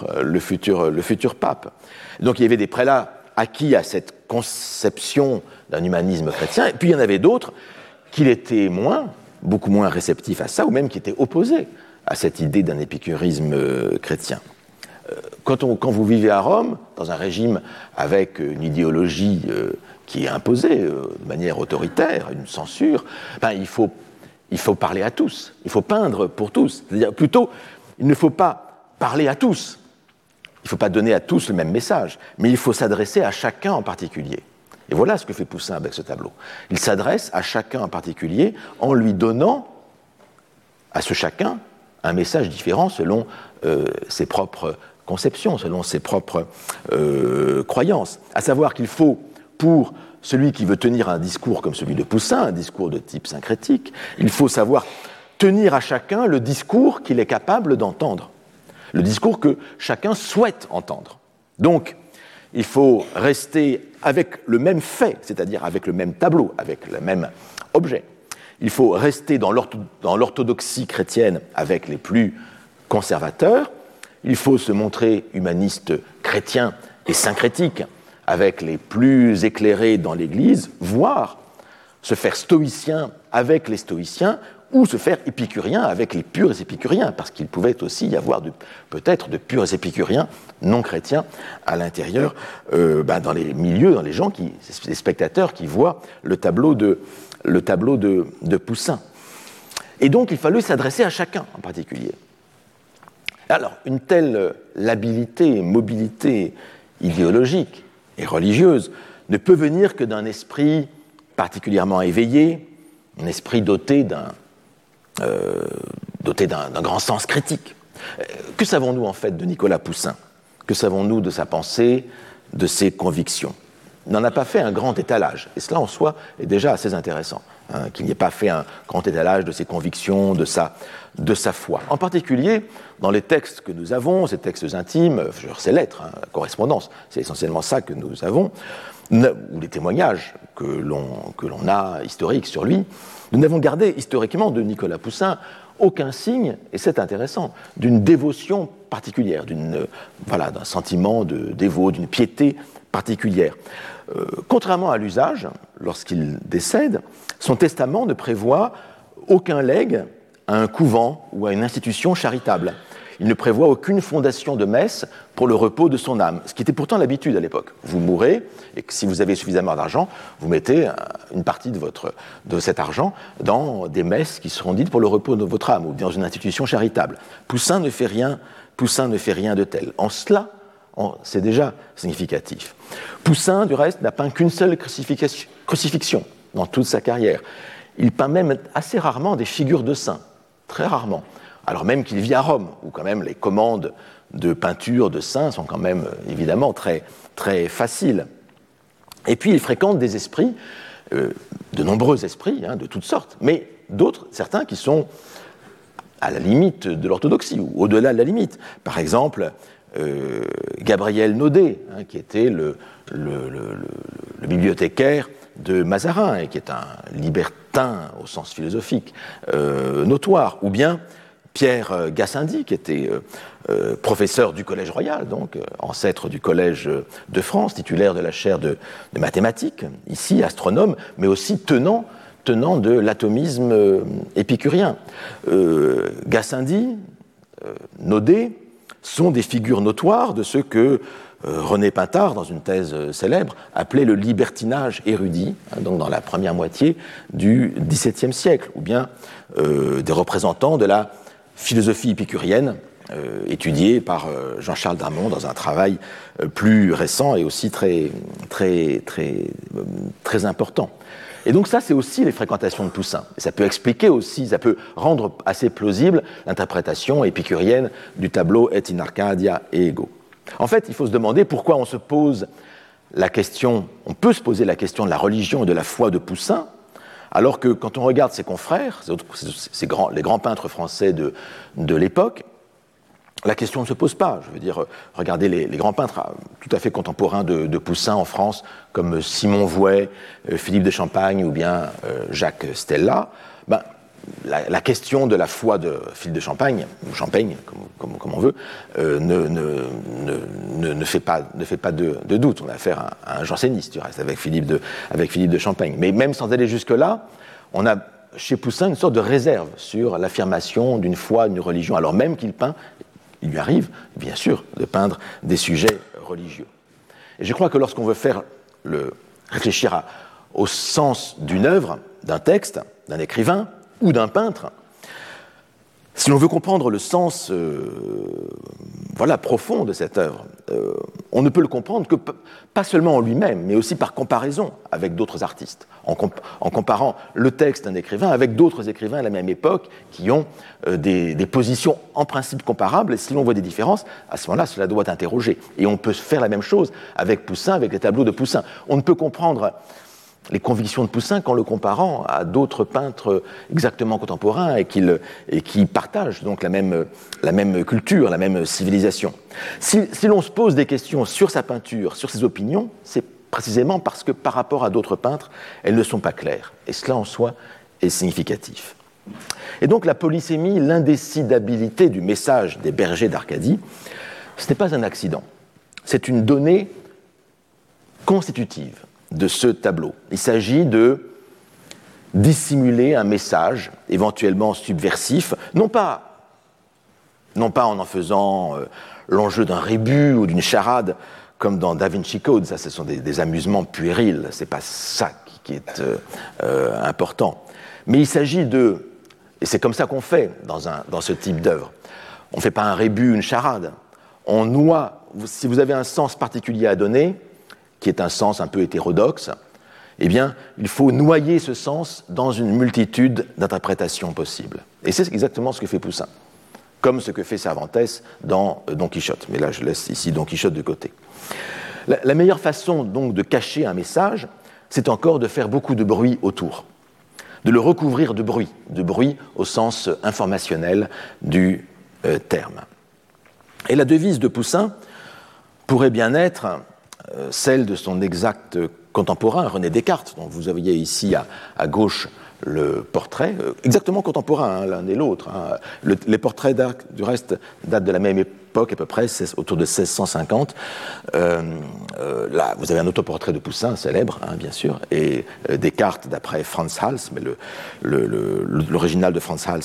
futur pape. Donc il y avait des prélats acquis à cette conception d'un humanisme chrétien, et puis il y en avait d'autres qui l'étaient beaucoup moins réceptifs à ça, ou même qui étaient opposés à cette idée d'un épicurisme chrétien. Quand vous vivez à Rome, dans un régime avec une idéologie qui est imposée de manière autoritaire, une censure, il faut parler à tous, il faut peindre pour tous. C'est-à-dire, plutôt, il ne faut pas parler à tous, il ne faut pas donner à tous le même message, mais il faut s'adresser à chacun en particulier. Et voilà ce que fait Poussin avec ce tableau. Il s'adresse à chacun en particulier en lui donnant à ce chacun un message différent selon ses propres conceptions, selon ses propres croyances. À savoir qu'il faut, pour celui qui veut tenir un discours comme celui de Poussin, un discours de type syncrétique, il faut savoir tenir à chacun le discours qu'il est capable d'entendre, le discours que chacun souhaite entendre. Donc, il faut rester avec le même fait, c'est-à-dire avec le même tableau, avec le même objet. Il faut rester dans l'orthodoxie chrétienne avec les plus conservateurs. Il faut se montrer humaniste chrétien et syncrétique avec les plus éclairés dans l'Église, voire se faire stoïcien avec les stoïciens ou se faire épicurien avec les purs épicuriens, parce qu'il pouvait aussi y avoir peut-être de purs épicuriens non chrétiens à l'intérieur, dans les milieux, dans les gens, les spectateurs qui voient le tableau de Poussin. Et donc il fallait s'adresser à chacun en particulier. Alors, une telle labilité, mobilité idéologique et religieuse ne peut venir que d'un esprit particulièrement éveillé, un esprit doté d'un grand sens critique. Que savons-nous en fait de Nicolas Poussin ? Que savons-nous de sa pensée, de ses convictions ? Il n'en a pas fait un grand étalage, et cela en soi est déjà assez intéressant, qu'il n'y ait pas fait un grand étalage de ses convictions, de sa foi. En particulier, dans les textes que nous avons, ces textes intimes, ces lettres, la correspondance, c'est essentiellement ça que nous avons, ou les témoignages que l'on a historiques sur lui, nous n'avons gardé historiquement de Nicolas Poussin aucun signe, et c'est intéressant, d'une dévotion particulière, d'un sentiment de dévot, d'une piété particulière. Contrairement à l'usage, lorsqu'il décède, son testament ne prévoit aucun legs à un couvent ou à une institution charitable. Il ne prévoit aucune fondation de messe pour le repos de son âme, ce qui était pourtant l'habitude à l'époque. Vous mourrez, et si vous avez suffisamment d'argent, vous mettez une partie de cet argent dans des messes qui seront dites pour le repos de votre âme, ou dans une institution charitable. Poussin ne fait rien de tel. En cela, c'est déjà significatif. Poussin, du reste, n'a peint qu'une seule crucifixion dans toute sa carrière. Il peint même assez rarement des figures de saints, très rarement. alors même qu'il vit à Rome, où quand même les commandes de peinture, de saints sont quand même évidemment très, très faciles. Et puis il fréquente des esprits, de nombreux esprits, de toutes sortes, mais d'autres, certains qui sont à la limite de l'orthodoxie, ou au-delà de la limite. Par exemple, Gabriel Naudet, qui était le bibliothécaire de Mazarin, et qui est un libertin au sens philosophique notoire, ou bien Pierre Gassendi, qui était professeur du Collège Royal, donc ancêtre du Collège de France, titulaire de la chaire de mathématiques, ici astronome, mais aussi tenant de l'atomisme épicurien. Gassendi, Naudet sont des figures notoires de ce que René Pintard, dans une thèse célèbre, appelait le libertinage érudit, donc dans la première moitié du XVIIe siècle, ou bien des représentants de la philosophie épicurienne, étudiée par Jean-Charles Darmon dans un travail plus récent et aussi très, très, très, très important. Et donc ça, c'est aussi les fréquentations de Poussin. Et ça peut expliquer aussi, ça peut rendre assez plausible l'interprétation épicurienne du tableau Et in Arcadia ego. En fait, il faut se demander pourquoi on peut se poser la question de la religion et de la foi de Poussin, alors que quand on regarde ses confrères, les grands peintres français de l'époque, la question ne se pose pas. Je veux dire, regardez les grands peintres tout à fait contemporains de Poussin en France, comme Simon Vouet, Philippe de Champagne ou bien Jacques Stella. La question de la foi de Philippe de Champagne, ou Champagne, comme on veut, ne fait pas de doute. On a affaire à un janséniste, du reste, avec Philippe de Champagne. Mais même sans aller jusque-là, on a chez Poussin une sorte de réserve sur l'affirmation d'une foi, d'une religion, alors même qu'il peint. Il lui arrive, bien sûr, de peindre des sujets religieux. Et je crois que lorsqu'on veut réfléchir au sens d'une œuvre, d'un texte, d'un écrivain ou d'un peintre, si l'on veut comprendre le sens profond de cette œuvre, on ne peut le comprendre que pas seulement en lui-même, mais aussi par comparaison avec d'autres artistes, en comparant le texte d'un écrivain avec d'autres écrivains à la même époque qui ont des positions en principe comparables, et si l'on voit des différences, à ce moment-là, cela doit interroger. Et on peut faire la même chose avec Poussin, avec les tableaux de Poussin. On ne peut comprendre les convictions de Poussin qu'en le comparant à d'autres peintres exactement contemporains et qui partagent donc la même culture, la même civilisation. Si l'on se pose des questions sur sa peinture, sur ses opinions, c'est précisément parce que par rapport à d'autres peintres, elles ne sont pas claires. Et cela en soi est significatif. Et donc la polysémie, l'indécidabilité du message des bergers d'Arcadie, ce n'est pas un accident. C'est une donnée constitutive de ce tableau. Il s'agit de dissimuler un message éventuellement subversif, non pas en faisant l'enjeu d'un rébut ou d'une charade comme dans Da Vinci Code. Ça, ce sont des amusements puérils, c'est pas ça qui est important. Mais il s'agit et c'est comme ça qu'on fait dans ce type d'œuvre, on ne fait pas un rébut, une charade, on noie, si vous avez un sens particulier à donner, qui est un sens un peu hétérodoxe, eh bien, il faut noyer ce sens dans une multitude d'interprétations possibles. Et c'est exactement ce que fait Poussin, comme ce que fait Cervantes dans Don Quichotte. Mais là, je laisse ici Don Quichotte de côté. La meilleure façon, donc, de cacher un message, c'est encore de faire beaucoup de bruit autour, de le recouvrir de bruit au sens informationnel du terme. Et la devise de Poussin pourrait bien être celle de son exact contemporain, René Descartes, dont vous aviez ici à gauche le portrait, exactement contemporain, l'un et l'autre. Les portraits, du reste, datent de la même époque, à peu près, autour de 1650. Là, vous avez un autoportrait de Poussin, célèbre, bien sûr, et Descartes, d'après Franz Hals, mais l'original de Franz Hals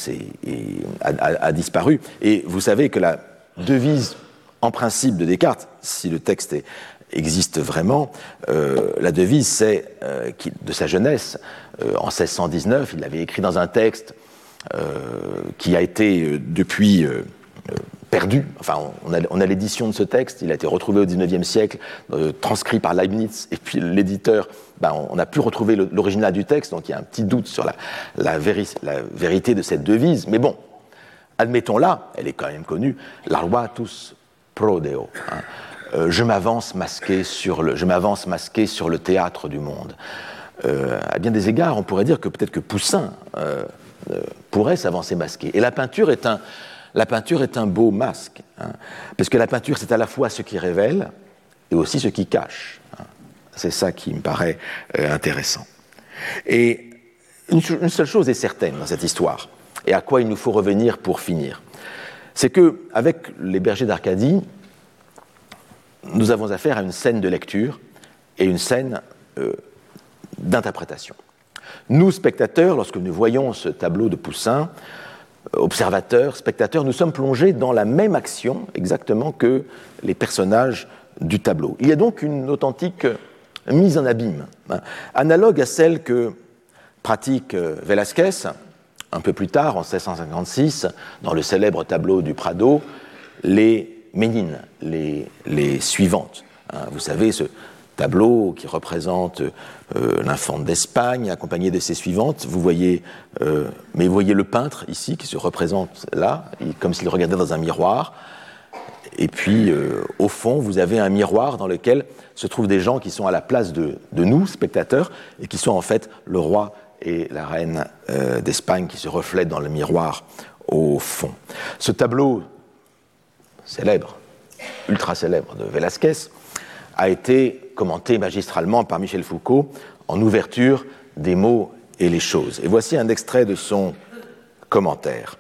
a disparu. Et vous savez que la devise, en principe, de Descartes, si le texte existe vraiment, la devise, c'est de sa jeunesse, en 1619, il l'avait écrit dans un texte qui a été depuis perdu. Enfin, on a l'édition de ce texte, il a été retrouvé au XIXe siècle, transcrit par Leibniz, et puis l'éditeur, on n'a pu retrouver l'original du texte, donc il y a un petit doute sur la vérité de cette devise. Mais bon, Admettons-la, elle est quand même connue, larvatus prodeo. Je m'avance masqué sur le théâtre du monde. À bien des égards, on pourrait dire que peut-être que Poussin pourrait s'avancer masqué. Et la peinture est un beau masque, parce que la peinture, c'est à la fois ce qui révèle et aussi ce qui cache. C'est ça qui me paraît intéressant. Et une seule chose est certaine dans cette histoire, et à quoi il nous faut revenir pour finir, c'est qu'avec les bergers d'Arcadie, nous avons affaire à une scène de lecture et une scène d'interprétation. Nous, spectateurs, lorsque nous voyons ce tableau de Poussin, observateurs, spectateurs, nous sommes plongés dans la même action exactement que les personnages du tableau. Il y a donc une authentique mise en abîme, analogue à celle que pratique Velázquez un peu plus tard, en 1656, dans le célèbre tableau du Prado, les Ménines, les suivantes. Vous savez, ce tableau qui représente l'infante d'Espagne, accompagné de ses suivantes. Vous voyez le peintre ici, qui se représente là, comme s'il regardait dans un miroir. Et puis, au fond, vous avez un miroir dans lequel se trouvent des gens qui sont à la place de nous, spectateurs, et qui sont en fait le roi et la reine d'Espagne qui se reflètent dans le miroir au fond. Ce tableau célèbre, ultra célèbre de Velázquez, a été commenté magistralement par Michel Foucault en ouverture des mots et les choses. Et voici un extrait de son commentaire.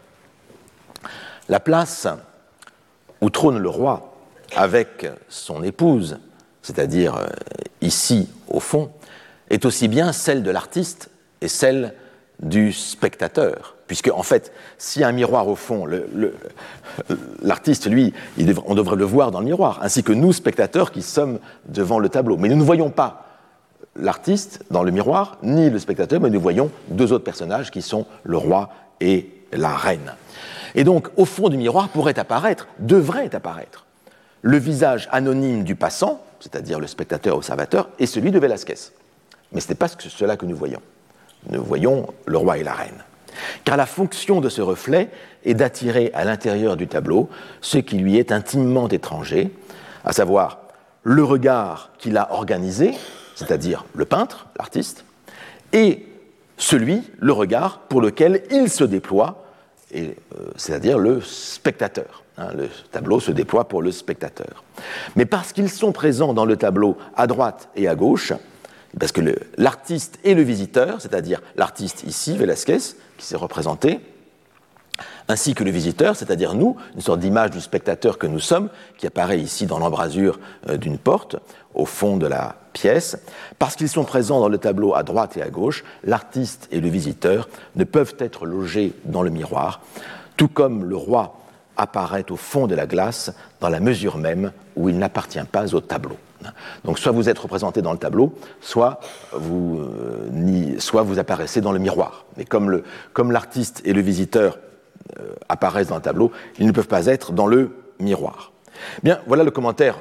La place où trône le roi avec son épouse, c'est-à-dire ici au fond, est aussi bien celle de l'artiste et celle du spectateur. Puisque, en fait, s'il y a un miroir au fond, l'artiste, lui, on devrait le voir dans le miroir, ainsi que nous, spectateurs, qui sommes devant le tableau. Mais nous ne voyons pas l'artiste dans le miroir, ni le spectateur, mais nous voyons deux autres personnages qui sont le roi et la reine. Et donc, au fond du miroir devrait apparaître, le visage anonyme du passant, c'est-à-dire le spectateur observateur, et celui de Velázquez. Mais ce n'est pas cela que nous voyons. Nous voyons le roi et la reine. Car la fonction de ce reflet est d'attirer à l'intérieur du tableau ce qui lui est intimement étranger, à savoir le regard qu'il a organisé, c'est-à-dire le peintre, l'artiste, et le regard pour lequel il se déploie, c'est-à-dire le spectateur. Le tableau se déploie pour le spectateur. Mais parce qu'ils sont présents dans le tableau à droite et à gauche, parce que l'artiste et le visiteur, c'est-à-dire l'artiste ici, Velázquez, qui s'est représenté, ainsi que le visiteur, c'est-à-dire nous, une sorte d'image du spectateur que nous sommes, qui apparaît ici dans l'embrasure d'une porte, au fond de la pièce. Parce qu'ils sont présents dans le tableau à droite et à gauche, l'artiste et le visiteur ne peuvent être logés dans le miroir, tout comme le roi apparaît au fond de la glace dans la mesure même où il n'appartient pas au tableau. Donc soit vous êtes représenté dans le tableau, soit vous apparaissez dans le miroir. Mais comme l'artiste et le visiteur apparaissent dans le tableau, ils ne peuvent pas être dans le miroir. Bien, voilà le commentaire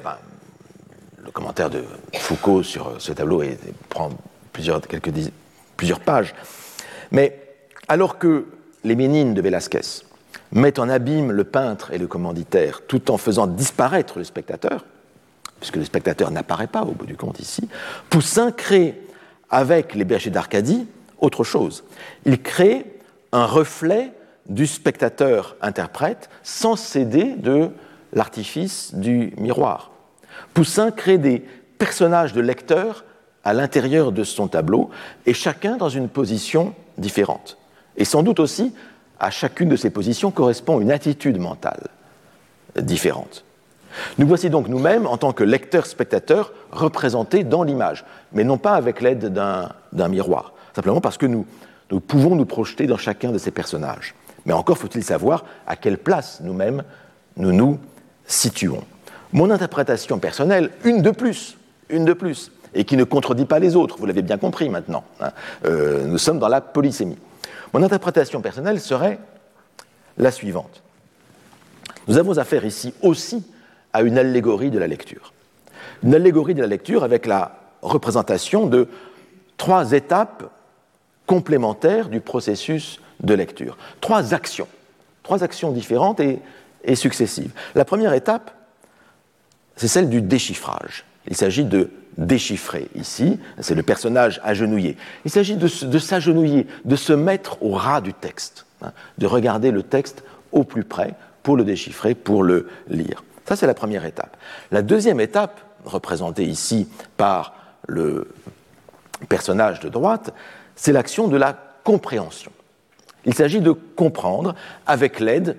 de Foucault sur ce tableau prend plusieurs pages. Mais alors que les Ménines de Velázquez mettent en abîme le peintre et le commanditaire tout en faisant disparaître le spectateur, puisque le spectateur n'apparaît pas au bout du compte ici, Poussin crée, avec les bergers d'Arcadie, autre chose. Il crée un reflet du spectateur-interprète sans céder de l'artifice du miroir. Poussin crée des personnages de lecteurs à l'intérieur de son tableau, et chacun dans une position différente. Et sans doute aussi, à chacune de ces positions correspond une attitude mentale différente. Nous voici donc nous-mêmes, en tant que lecteurs-spectateurs, représentés dans l'image, mais non pas avec l'aide d'un miroir, simplement parce que nous pouvons nous projeter dans chacun de ces personnages. Mais encore faut-il savoir à quelle place nous-mêmes nous nous situons. Mon interprétation personnelle, une de plus, et qui ne contredit pas les autres, vous l'avez bien compris maintenant, nous sommes dans la polysémie. Mon interprétation personnelle serait la suivante. Nous avons affaire ici aussi à une allégorie de la lecture. Une allégorie de la lecture avec la représentation de 3 étapes complémentaires du processus de lecture. 3 actions trois actions différentes et successives. La première étape, c'est celle du déchiffrage. Il s'agit de déchiffrer. Ici, c'est le personnage agenouillé. Il s'agit de s'agenouiller, de se mettre au ras du texte, de regarder le texte au plus près pour le déchiffrer, pour le lire. Ça, c'est la première étape. La deuxième étape, représentée ici par le personnage de droite, c'est l'action de la compréhension. Il s'agit de comprendre avec l'aide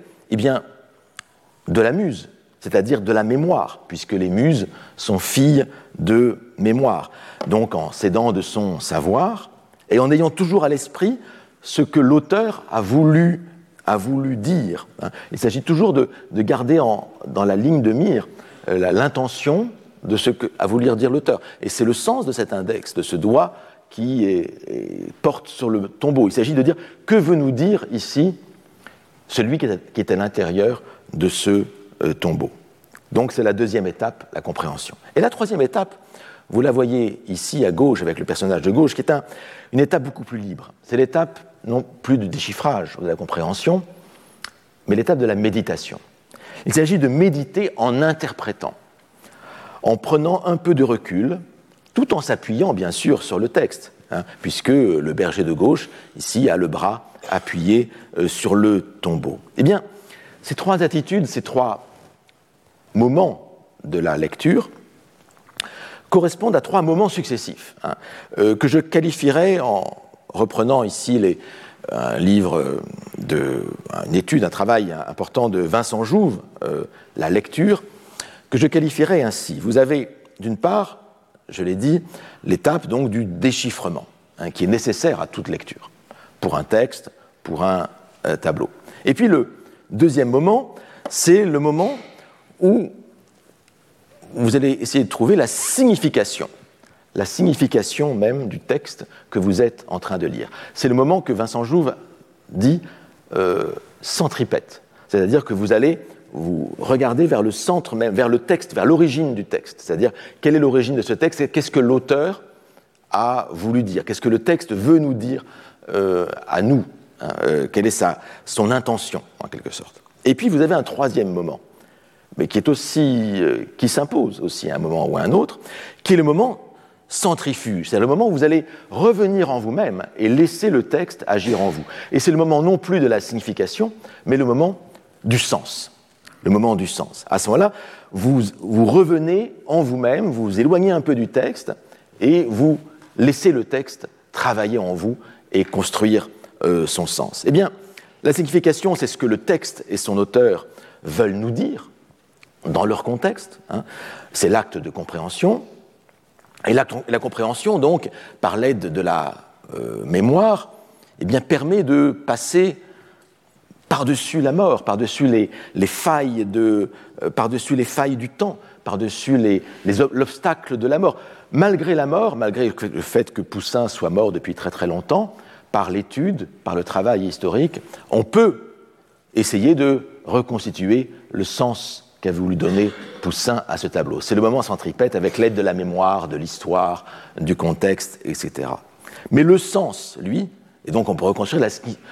de la muse, c'est-à-dire de la mémoire, puisque les muses sont filles de mémoire. Donc en s'aidant de son savoir et en ayant toujours à l'esprit ce que l'auteur a voulu dire. Il s'agit toujours de garder dans la ligne de mire l'intention de ce qu'a voulu dire l'auteur. Et c'est le sens de cet index, de ce doigt qui porte sur le tombeau. Il s'agit de dire que veut nous dire ici celui qui est à l'intérieur de ce tombeau. Donc c'est la deuxième étape, la compréhension. Et la troisième étape, vous la voyez ici à gauche avec le personnage de gauche, qui est une étape beaucoup plus libre. C'est l'étape non plus du déchiffrage ou de la compréhension, mais l'étape de la méditation. Il s'agit de méditer en interprétant, en prenant un peu de recul, tout en s'appuyant bien sûr sur le texte, puisque le berger de gauche, ici, a le bras appuyé sur le tombeau. Eh bien, ces trois attitudes, ces trois moments de la lecture correspondent à trois moments successifs, que je qualifierais, en reprenant ici un livre, une étude, un travail important de Vincent Jouve, la lecture, que je qualifierais ainsi. Vous avez, d'une part, je l'ai dit, l'étape donc du déchiffrement, qui est nécessaire à toute lecture, pour un texte, pour un tableau. Et puis le deuxième moment, c'est le moment où vous allez essayer de trouver la signification même du texte que vous êtes en train de lire. C'est le moment que Vincent Jouve dit centripète, c'est-à-dire que vous allez vous regarder vers le centre même, vers le texte, vers l'origine du texte, c'est-à-dire quelle est l'origine de ce texte et qu'est-ce que l'auteur a voulu dire, qu'est-ce que le texte veut nous dire à nous, quelle est son intention en quelque sorte. Et puis vous avez un troisième moment, mais qui s'impose aussi à un moment ou à un autre, qui est le moment centrifuge, c'est le moment où vous allez revenir en vous-même et laisser le texte agir en vous. Et c'est le moment non plus de la signification, mais le moment du sens. Le moment du sens. À ce moment-là, vous revenez en vous-même, vous vous éloignez un peu du texte et vous laissez le texte travailler en vous et construire son sens. Eh bien, la signification, c'est ce que le texte et son auteur veulent nous dire dans leur contexte. C'est l'acte de compréhension. Et la compréhension, donc, par l'aide de la mémoire, eh bien, permet de passer par-dessus la mort, par-dessus les failles du temps, par-dessus l'obstacle de la mort. Malgré la mort, malgré le fait que Poussin soit mort depuis très très longtemps, par l'étude, par le travail historique, on peut essayer de reconstituer le sens qu'a voulu donner Poussin à ce tableau. C'est le moment centripète avec l'aide de la mémoire, de l'histoire, du contexte, etc. Mais le sens, lui, et donc on peut reconstruire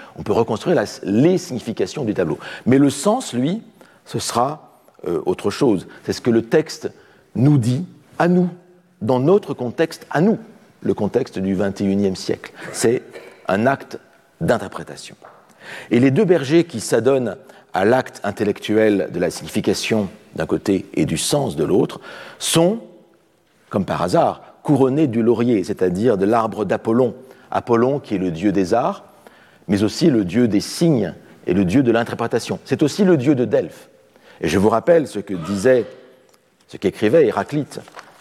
les significations du tableau. Mais le sens, lui, ce sera autre chose. C'est ce que le texte nous dit à nous, dans notre contexte à nous, le contexte du XXIe siècle. C'est un acte d'interprétation. Et les deux bergers qui s'adonnent à l'acte intellectuel de la signification d'un côté et du sens de l'autre sont, comme par hasard, couronnés du laurier, c'est-à-dire de l'arbre d'Apollon. Apollon qui est le dieu des arts, mais aussi le dieu des signes et le dieu de l'interprétation. C'est aussi le dieu de Delphes. Et je vous rappelle ce qu'écrivait Héraclite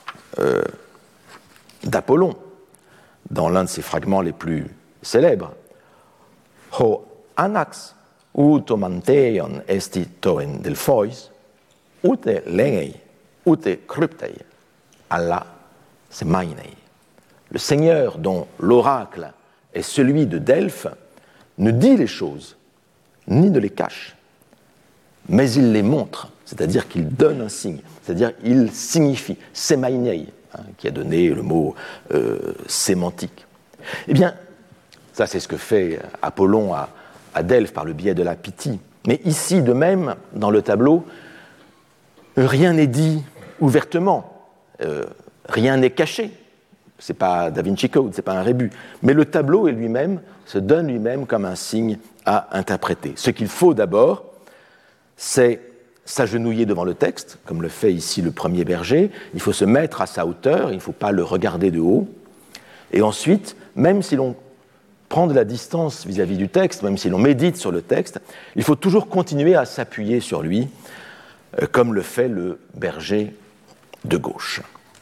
d'Apollon dans l'un de ses fragments les plus célèbres. Ho anax utomanteion esti toen delphois, ute legei, ute cryptei, alla semainei. Le Seigneur dont l'oracle est celui de Delphes ne dit les choses, ni ne les cache, mais il les montre, c'est-à-dire qu'il donne un signe, c'est-à-dire il signifie, semainei, qui a donné le mot sémantique. Eh bien, ça c'est ce que fait Apollon à Delphes par le biais de la Pythie. Mais ici, de même, dans le tableau, rien n'est dit ouvertement, rien n'est caché. Ce n'est pas Da Vinci Code, ce n'est pas un rébus. Mais le tableau lui-même se donne lui-même comme un signe à interpréter. Ce qu'il faut d'abord, c'est s'agenouiller devant le texte, comme le fait ici le premier berger. Il faut se mettre à sa hauteur, il ne faut pas le regarder de haut. Et ensuite, même si l'on prend de la distance vis-à-vis du texte, même si l'on médite sur le texte, il faut toujours continuer à s'appuyer sur lui, comme le fait le berger de gauche.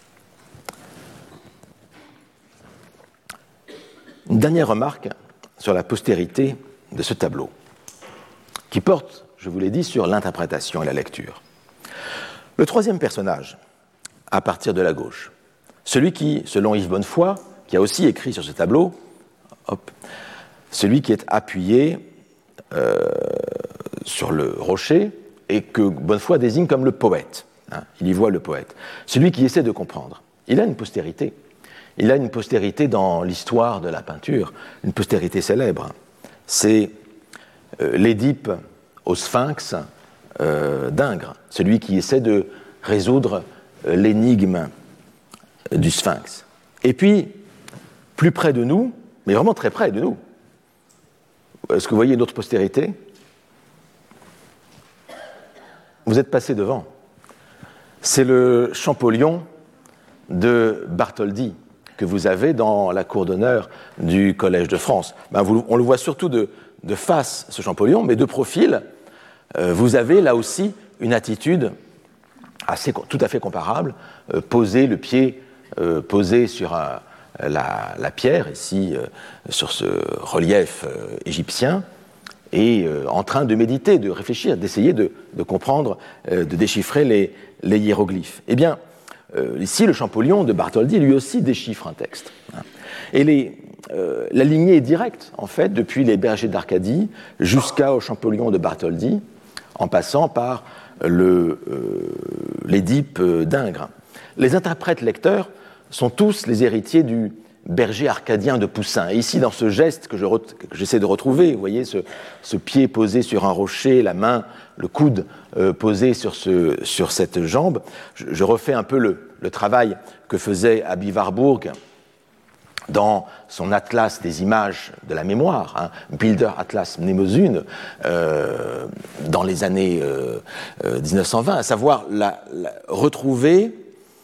Une dernière remarque sur la postérité de ce tableau, qui porte, je vous l'ai dit, sur l'interprétation et la lecture. Le troisième personnage, à partir de la gauche, celui qui, selon Yves Bonnefoy, qui a aussi écrit sur ce tableau, celui qui est appuyé sur le rocher et que Bonnefoy désigne comme le poète. Il y voit le poète. Celui qui essaie de comprendre. Il a une postérité. Il a une postérité dans l'histoire de la peinture, une postérité célèbre. C'est l'Édipe au Sphinx d'Ingres, celui qui essaie de résoudre l'énigme du Sphinx. Et puis, plus près de nous, mais vraiment très près de nous, est-ce que vous voyez notre postérité ? Vous êtes passé devant. C'est le Champollion de Bartholdi que vous avez dans la cour d'honneur du Collège de France. On le voit surtout de face, ce Champollion, mais de profil, vous avez là aussi une attitude tout à fait comparable, le pied posé sur la pierre, ici, sur ce relief égyptien, et en train de méditer, de réfléchir, d'essayer de comprendre, de déchiffrer les hiéroglyphes. Eh bien, ici, le Champollion de Bartholdi, lui aussi, déchiffre un texte. Et la lignée est directe, en fait, depuis les bergers d'Arcadie jusqu'au Champollion de Bartholdi, en passant par l'Édipe d'Ingres. Les interprètes lecteurs sont tous les héritiers du berger arcadien de Poussin. Et ici, dans ce geste que j'essaie de retrouver, vous voyez, ce pied posé sur un rocher, la main, le coude posé sur cette jambe, je refais un peu le travail que faisait Aby Warburg dans son atlas des images de la mémoire, Bilder Atlas Mnemosyne, dans les années 1920, à savoir retrouver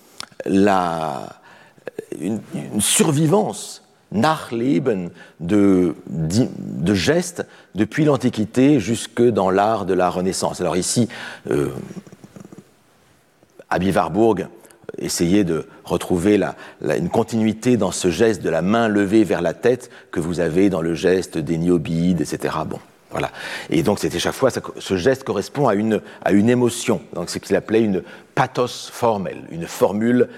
une survivance, Nachleben, de gestes depuis l'Antiquité jusque dans l'art de la Renaissance. Alors ici, Aby Warburg essayait de retrouver une continuité dans ce geste de la main levée vers la tête que vous avez dans le geste des niobides, etc. Bon, voilà. Et donc, c'était chaque fois, ce geste correspond à une émotion. Donc, c'est ce qu'il appelait une pathos formel, une formule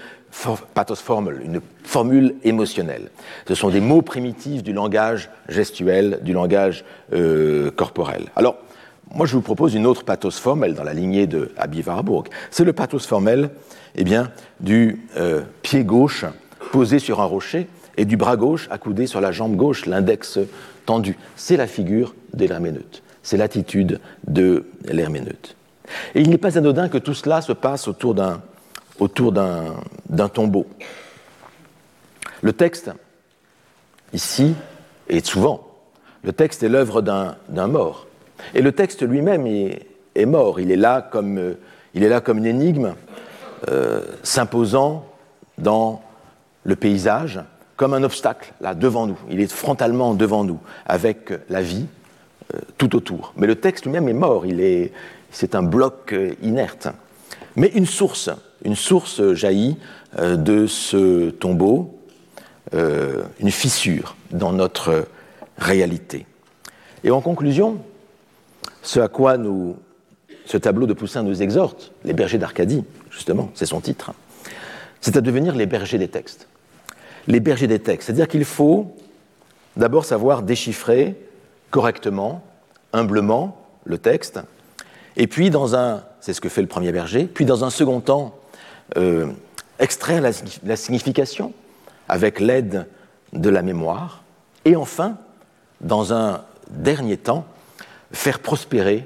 émotionnelle. Ce sont des mots primitifs du langage gestuel, du langage corporel. Alors, moi, je vous propose une autre pathos formel dans la lignée de Aby Warburg. C'est le pathos formel, du pied gauche posé sur un rocher et du bras gauche accoudé sur la jambe gauche, l'index tendu. C'est la figure de l'herméneute. C'est l'attitude de l'herméneute. Et il n'est pas anodin que tout cela se passe autour d'un tombeau. Le texte, ici, et souvent, le texte est l'œuvre d'un mort. Et le texte lui-même est mort. Il est là comme une énigme, s'imposant dans le paysage comme un obstacle, là, devant nous. Il est frontalement devant nous, avec la vie tout autour. Mais le texte lui-même est mort. C'est un bloc inerte. Mais une source jaillit de ce tombeau, une fissure dans notre réalité. Et en conclusion, ce à quoi ce tableau de Poussin nous exhorte, les bergers d'Arcadie, justement, c'est son titre, c'est à devenir les bergers des textes. Les bergers des textes, c'est-à-dire qu'il faut d'abord savoir déchiffrer correctement, humblement, le texte, et puis c'est ce que fait le premier berger, puis dans un second temps, extraire la signification avec l'aide de la mémoire, et enfin, dans un dernier temps, faire prospérer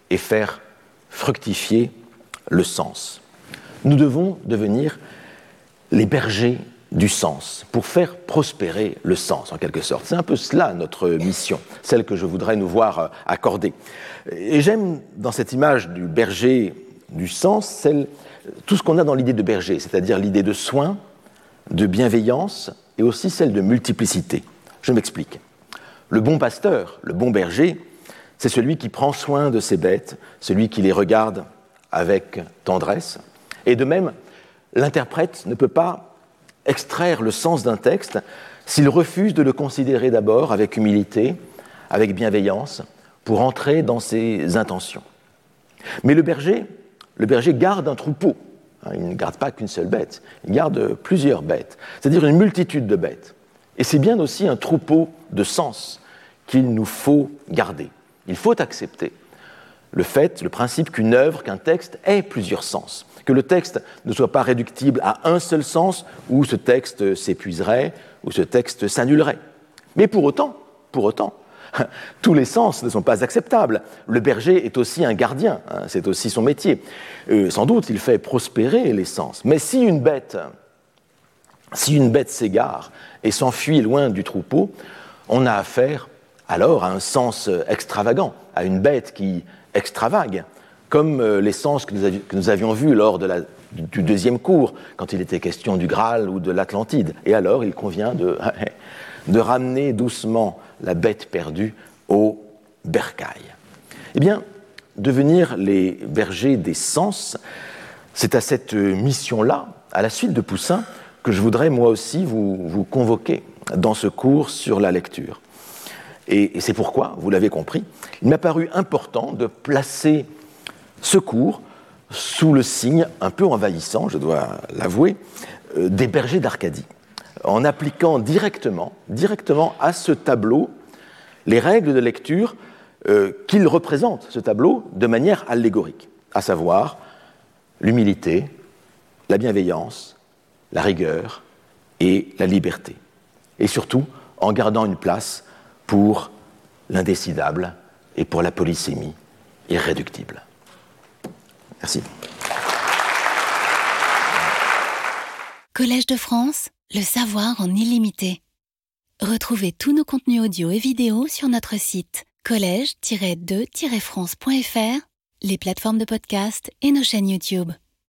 et faire fructifier le sens. Nous devons devenir les bergers du sens, pour faire prospérer le sens, en quelque sorte. C'est un peu cela notre mission, celle que je voudrais nous voir accorder. Et j'aime, dans cette image du berger du sens, tout ce qu'on a dans l'idée de berger, c'est-à-dire l'idée de soin, de bienveillance, et aussi celle de multiplicité. Je m'explique. Le bon pasteur, le bon berger, c'est celui qui prend soin de ses bêtes, celui qui les regarde avec tendresse. Et de même, l'interprète ne peut pas extraire le sens d'un texte s'il refuse de le considérer d'abord avec humilité, avec bienveillance, pour entrer dans ses intentions. Mais le berger garde un troupeau. Il ne garde pas qu'une seule bête, il garde plusieurs bêtes, c'est-à-dire une multitude de bêtes. Et c'est bien aussi un troupeau de sens qu'il nous faut garder. Il faut accepter le principe qu'une œuvre, qu'un texte ait plusieurs sens, que le texte ne soit pas réductible à un seul sens où ce texte s'épuiserait, où ce texte s'annulerait. Mais pour autant, tous les sens ne sont pas acceptables. Le berger est aussi un gardien, c'est aussi son métier. Sans doute, il fait prospérer les sens. Mais si une bête s'égare et s'enfuit loin du troupeau, on a affaire alors à un sens extravagant, à une bête qui extravague, comme les sens que nous avions vus lors du deuxième cours, quand il était question du Graal ou de l'Atlantide. Et alors, il convient de ramener doucement la bête perdue au bercail. Eh bien, devenir les bergers des sens, c'est à cette mission-là, à la suite de Poussin, que je voudrais moi aussi vous convoquer dans ce cours sur la lecture. Et c'est pourquoi, vous l'avez compris, il m'a paru important de placer ce cours sous le signe un peu envahissant, je dois l'avouer, des bergers d'Arcadie, en appliquant directement à ce tableau les règles de lecture qu'il représente, ce tableau, de manière allégorique, à savoir l'humilité, la bienveillance, la rigueur et la liberté. Et surtout, en gardant une place pour l'indécidable et pour la polysémie irréductible. Merci. Collège de France, le savoir en illimité. Retrouvez tous nos contenus audio et vidéo sur notre site collège-2-france.fr, les plateformes de podcast et nos chaînes YouTube.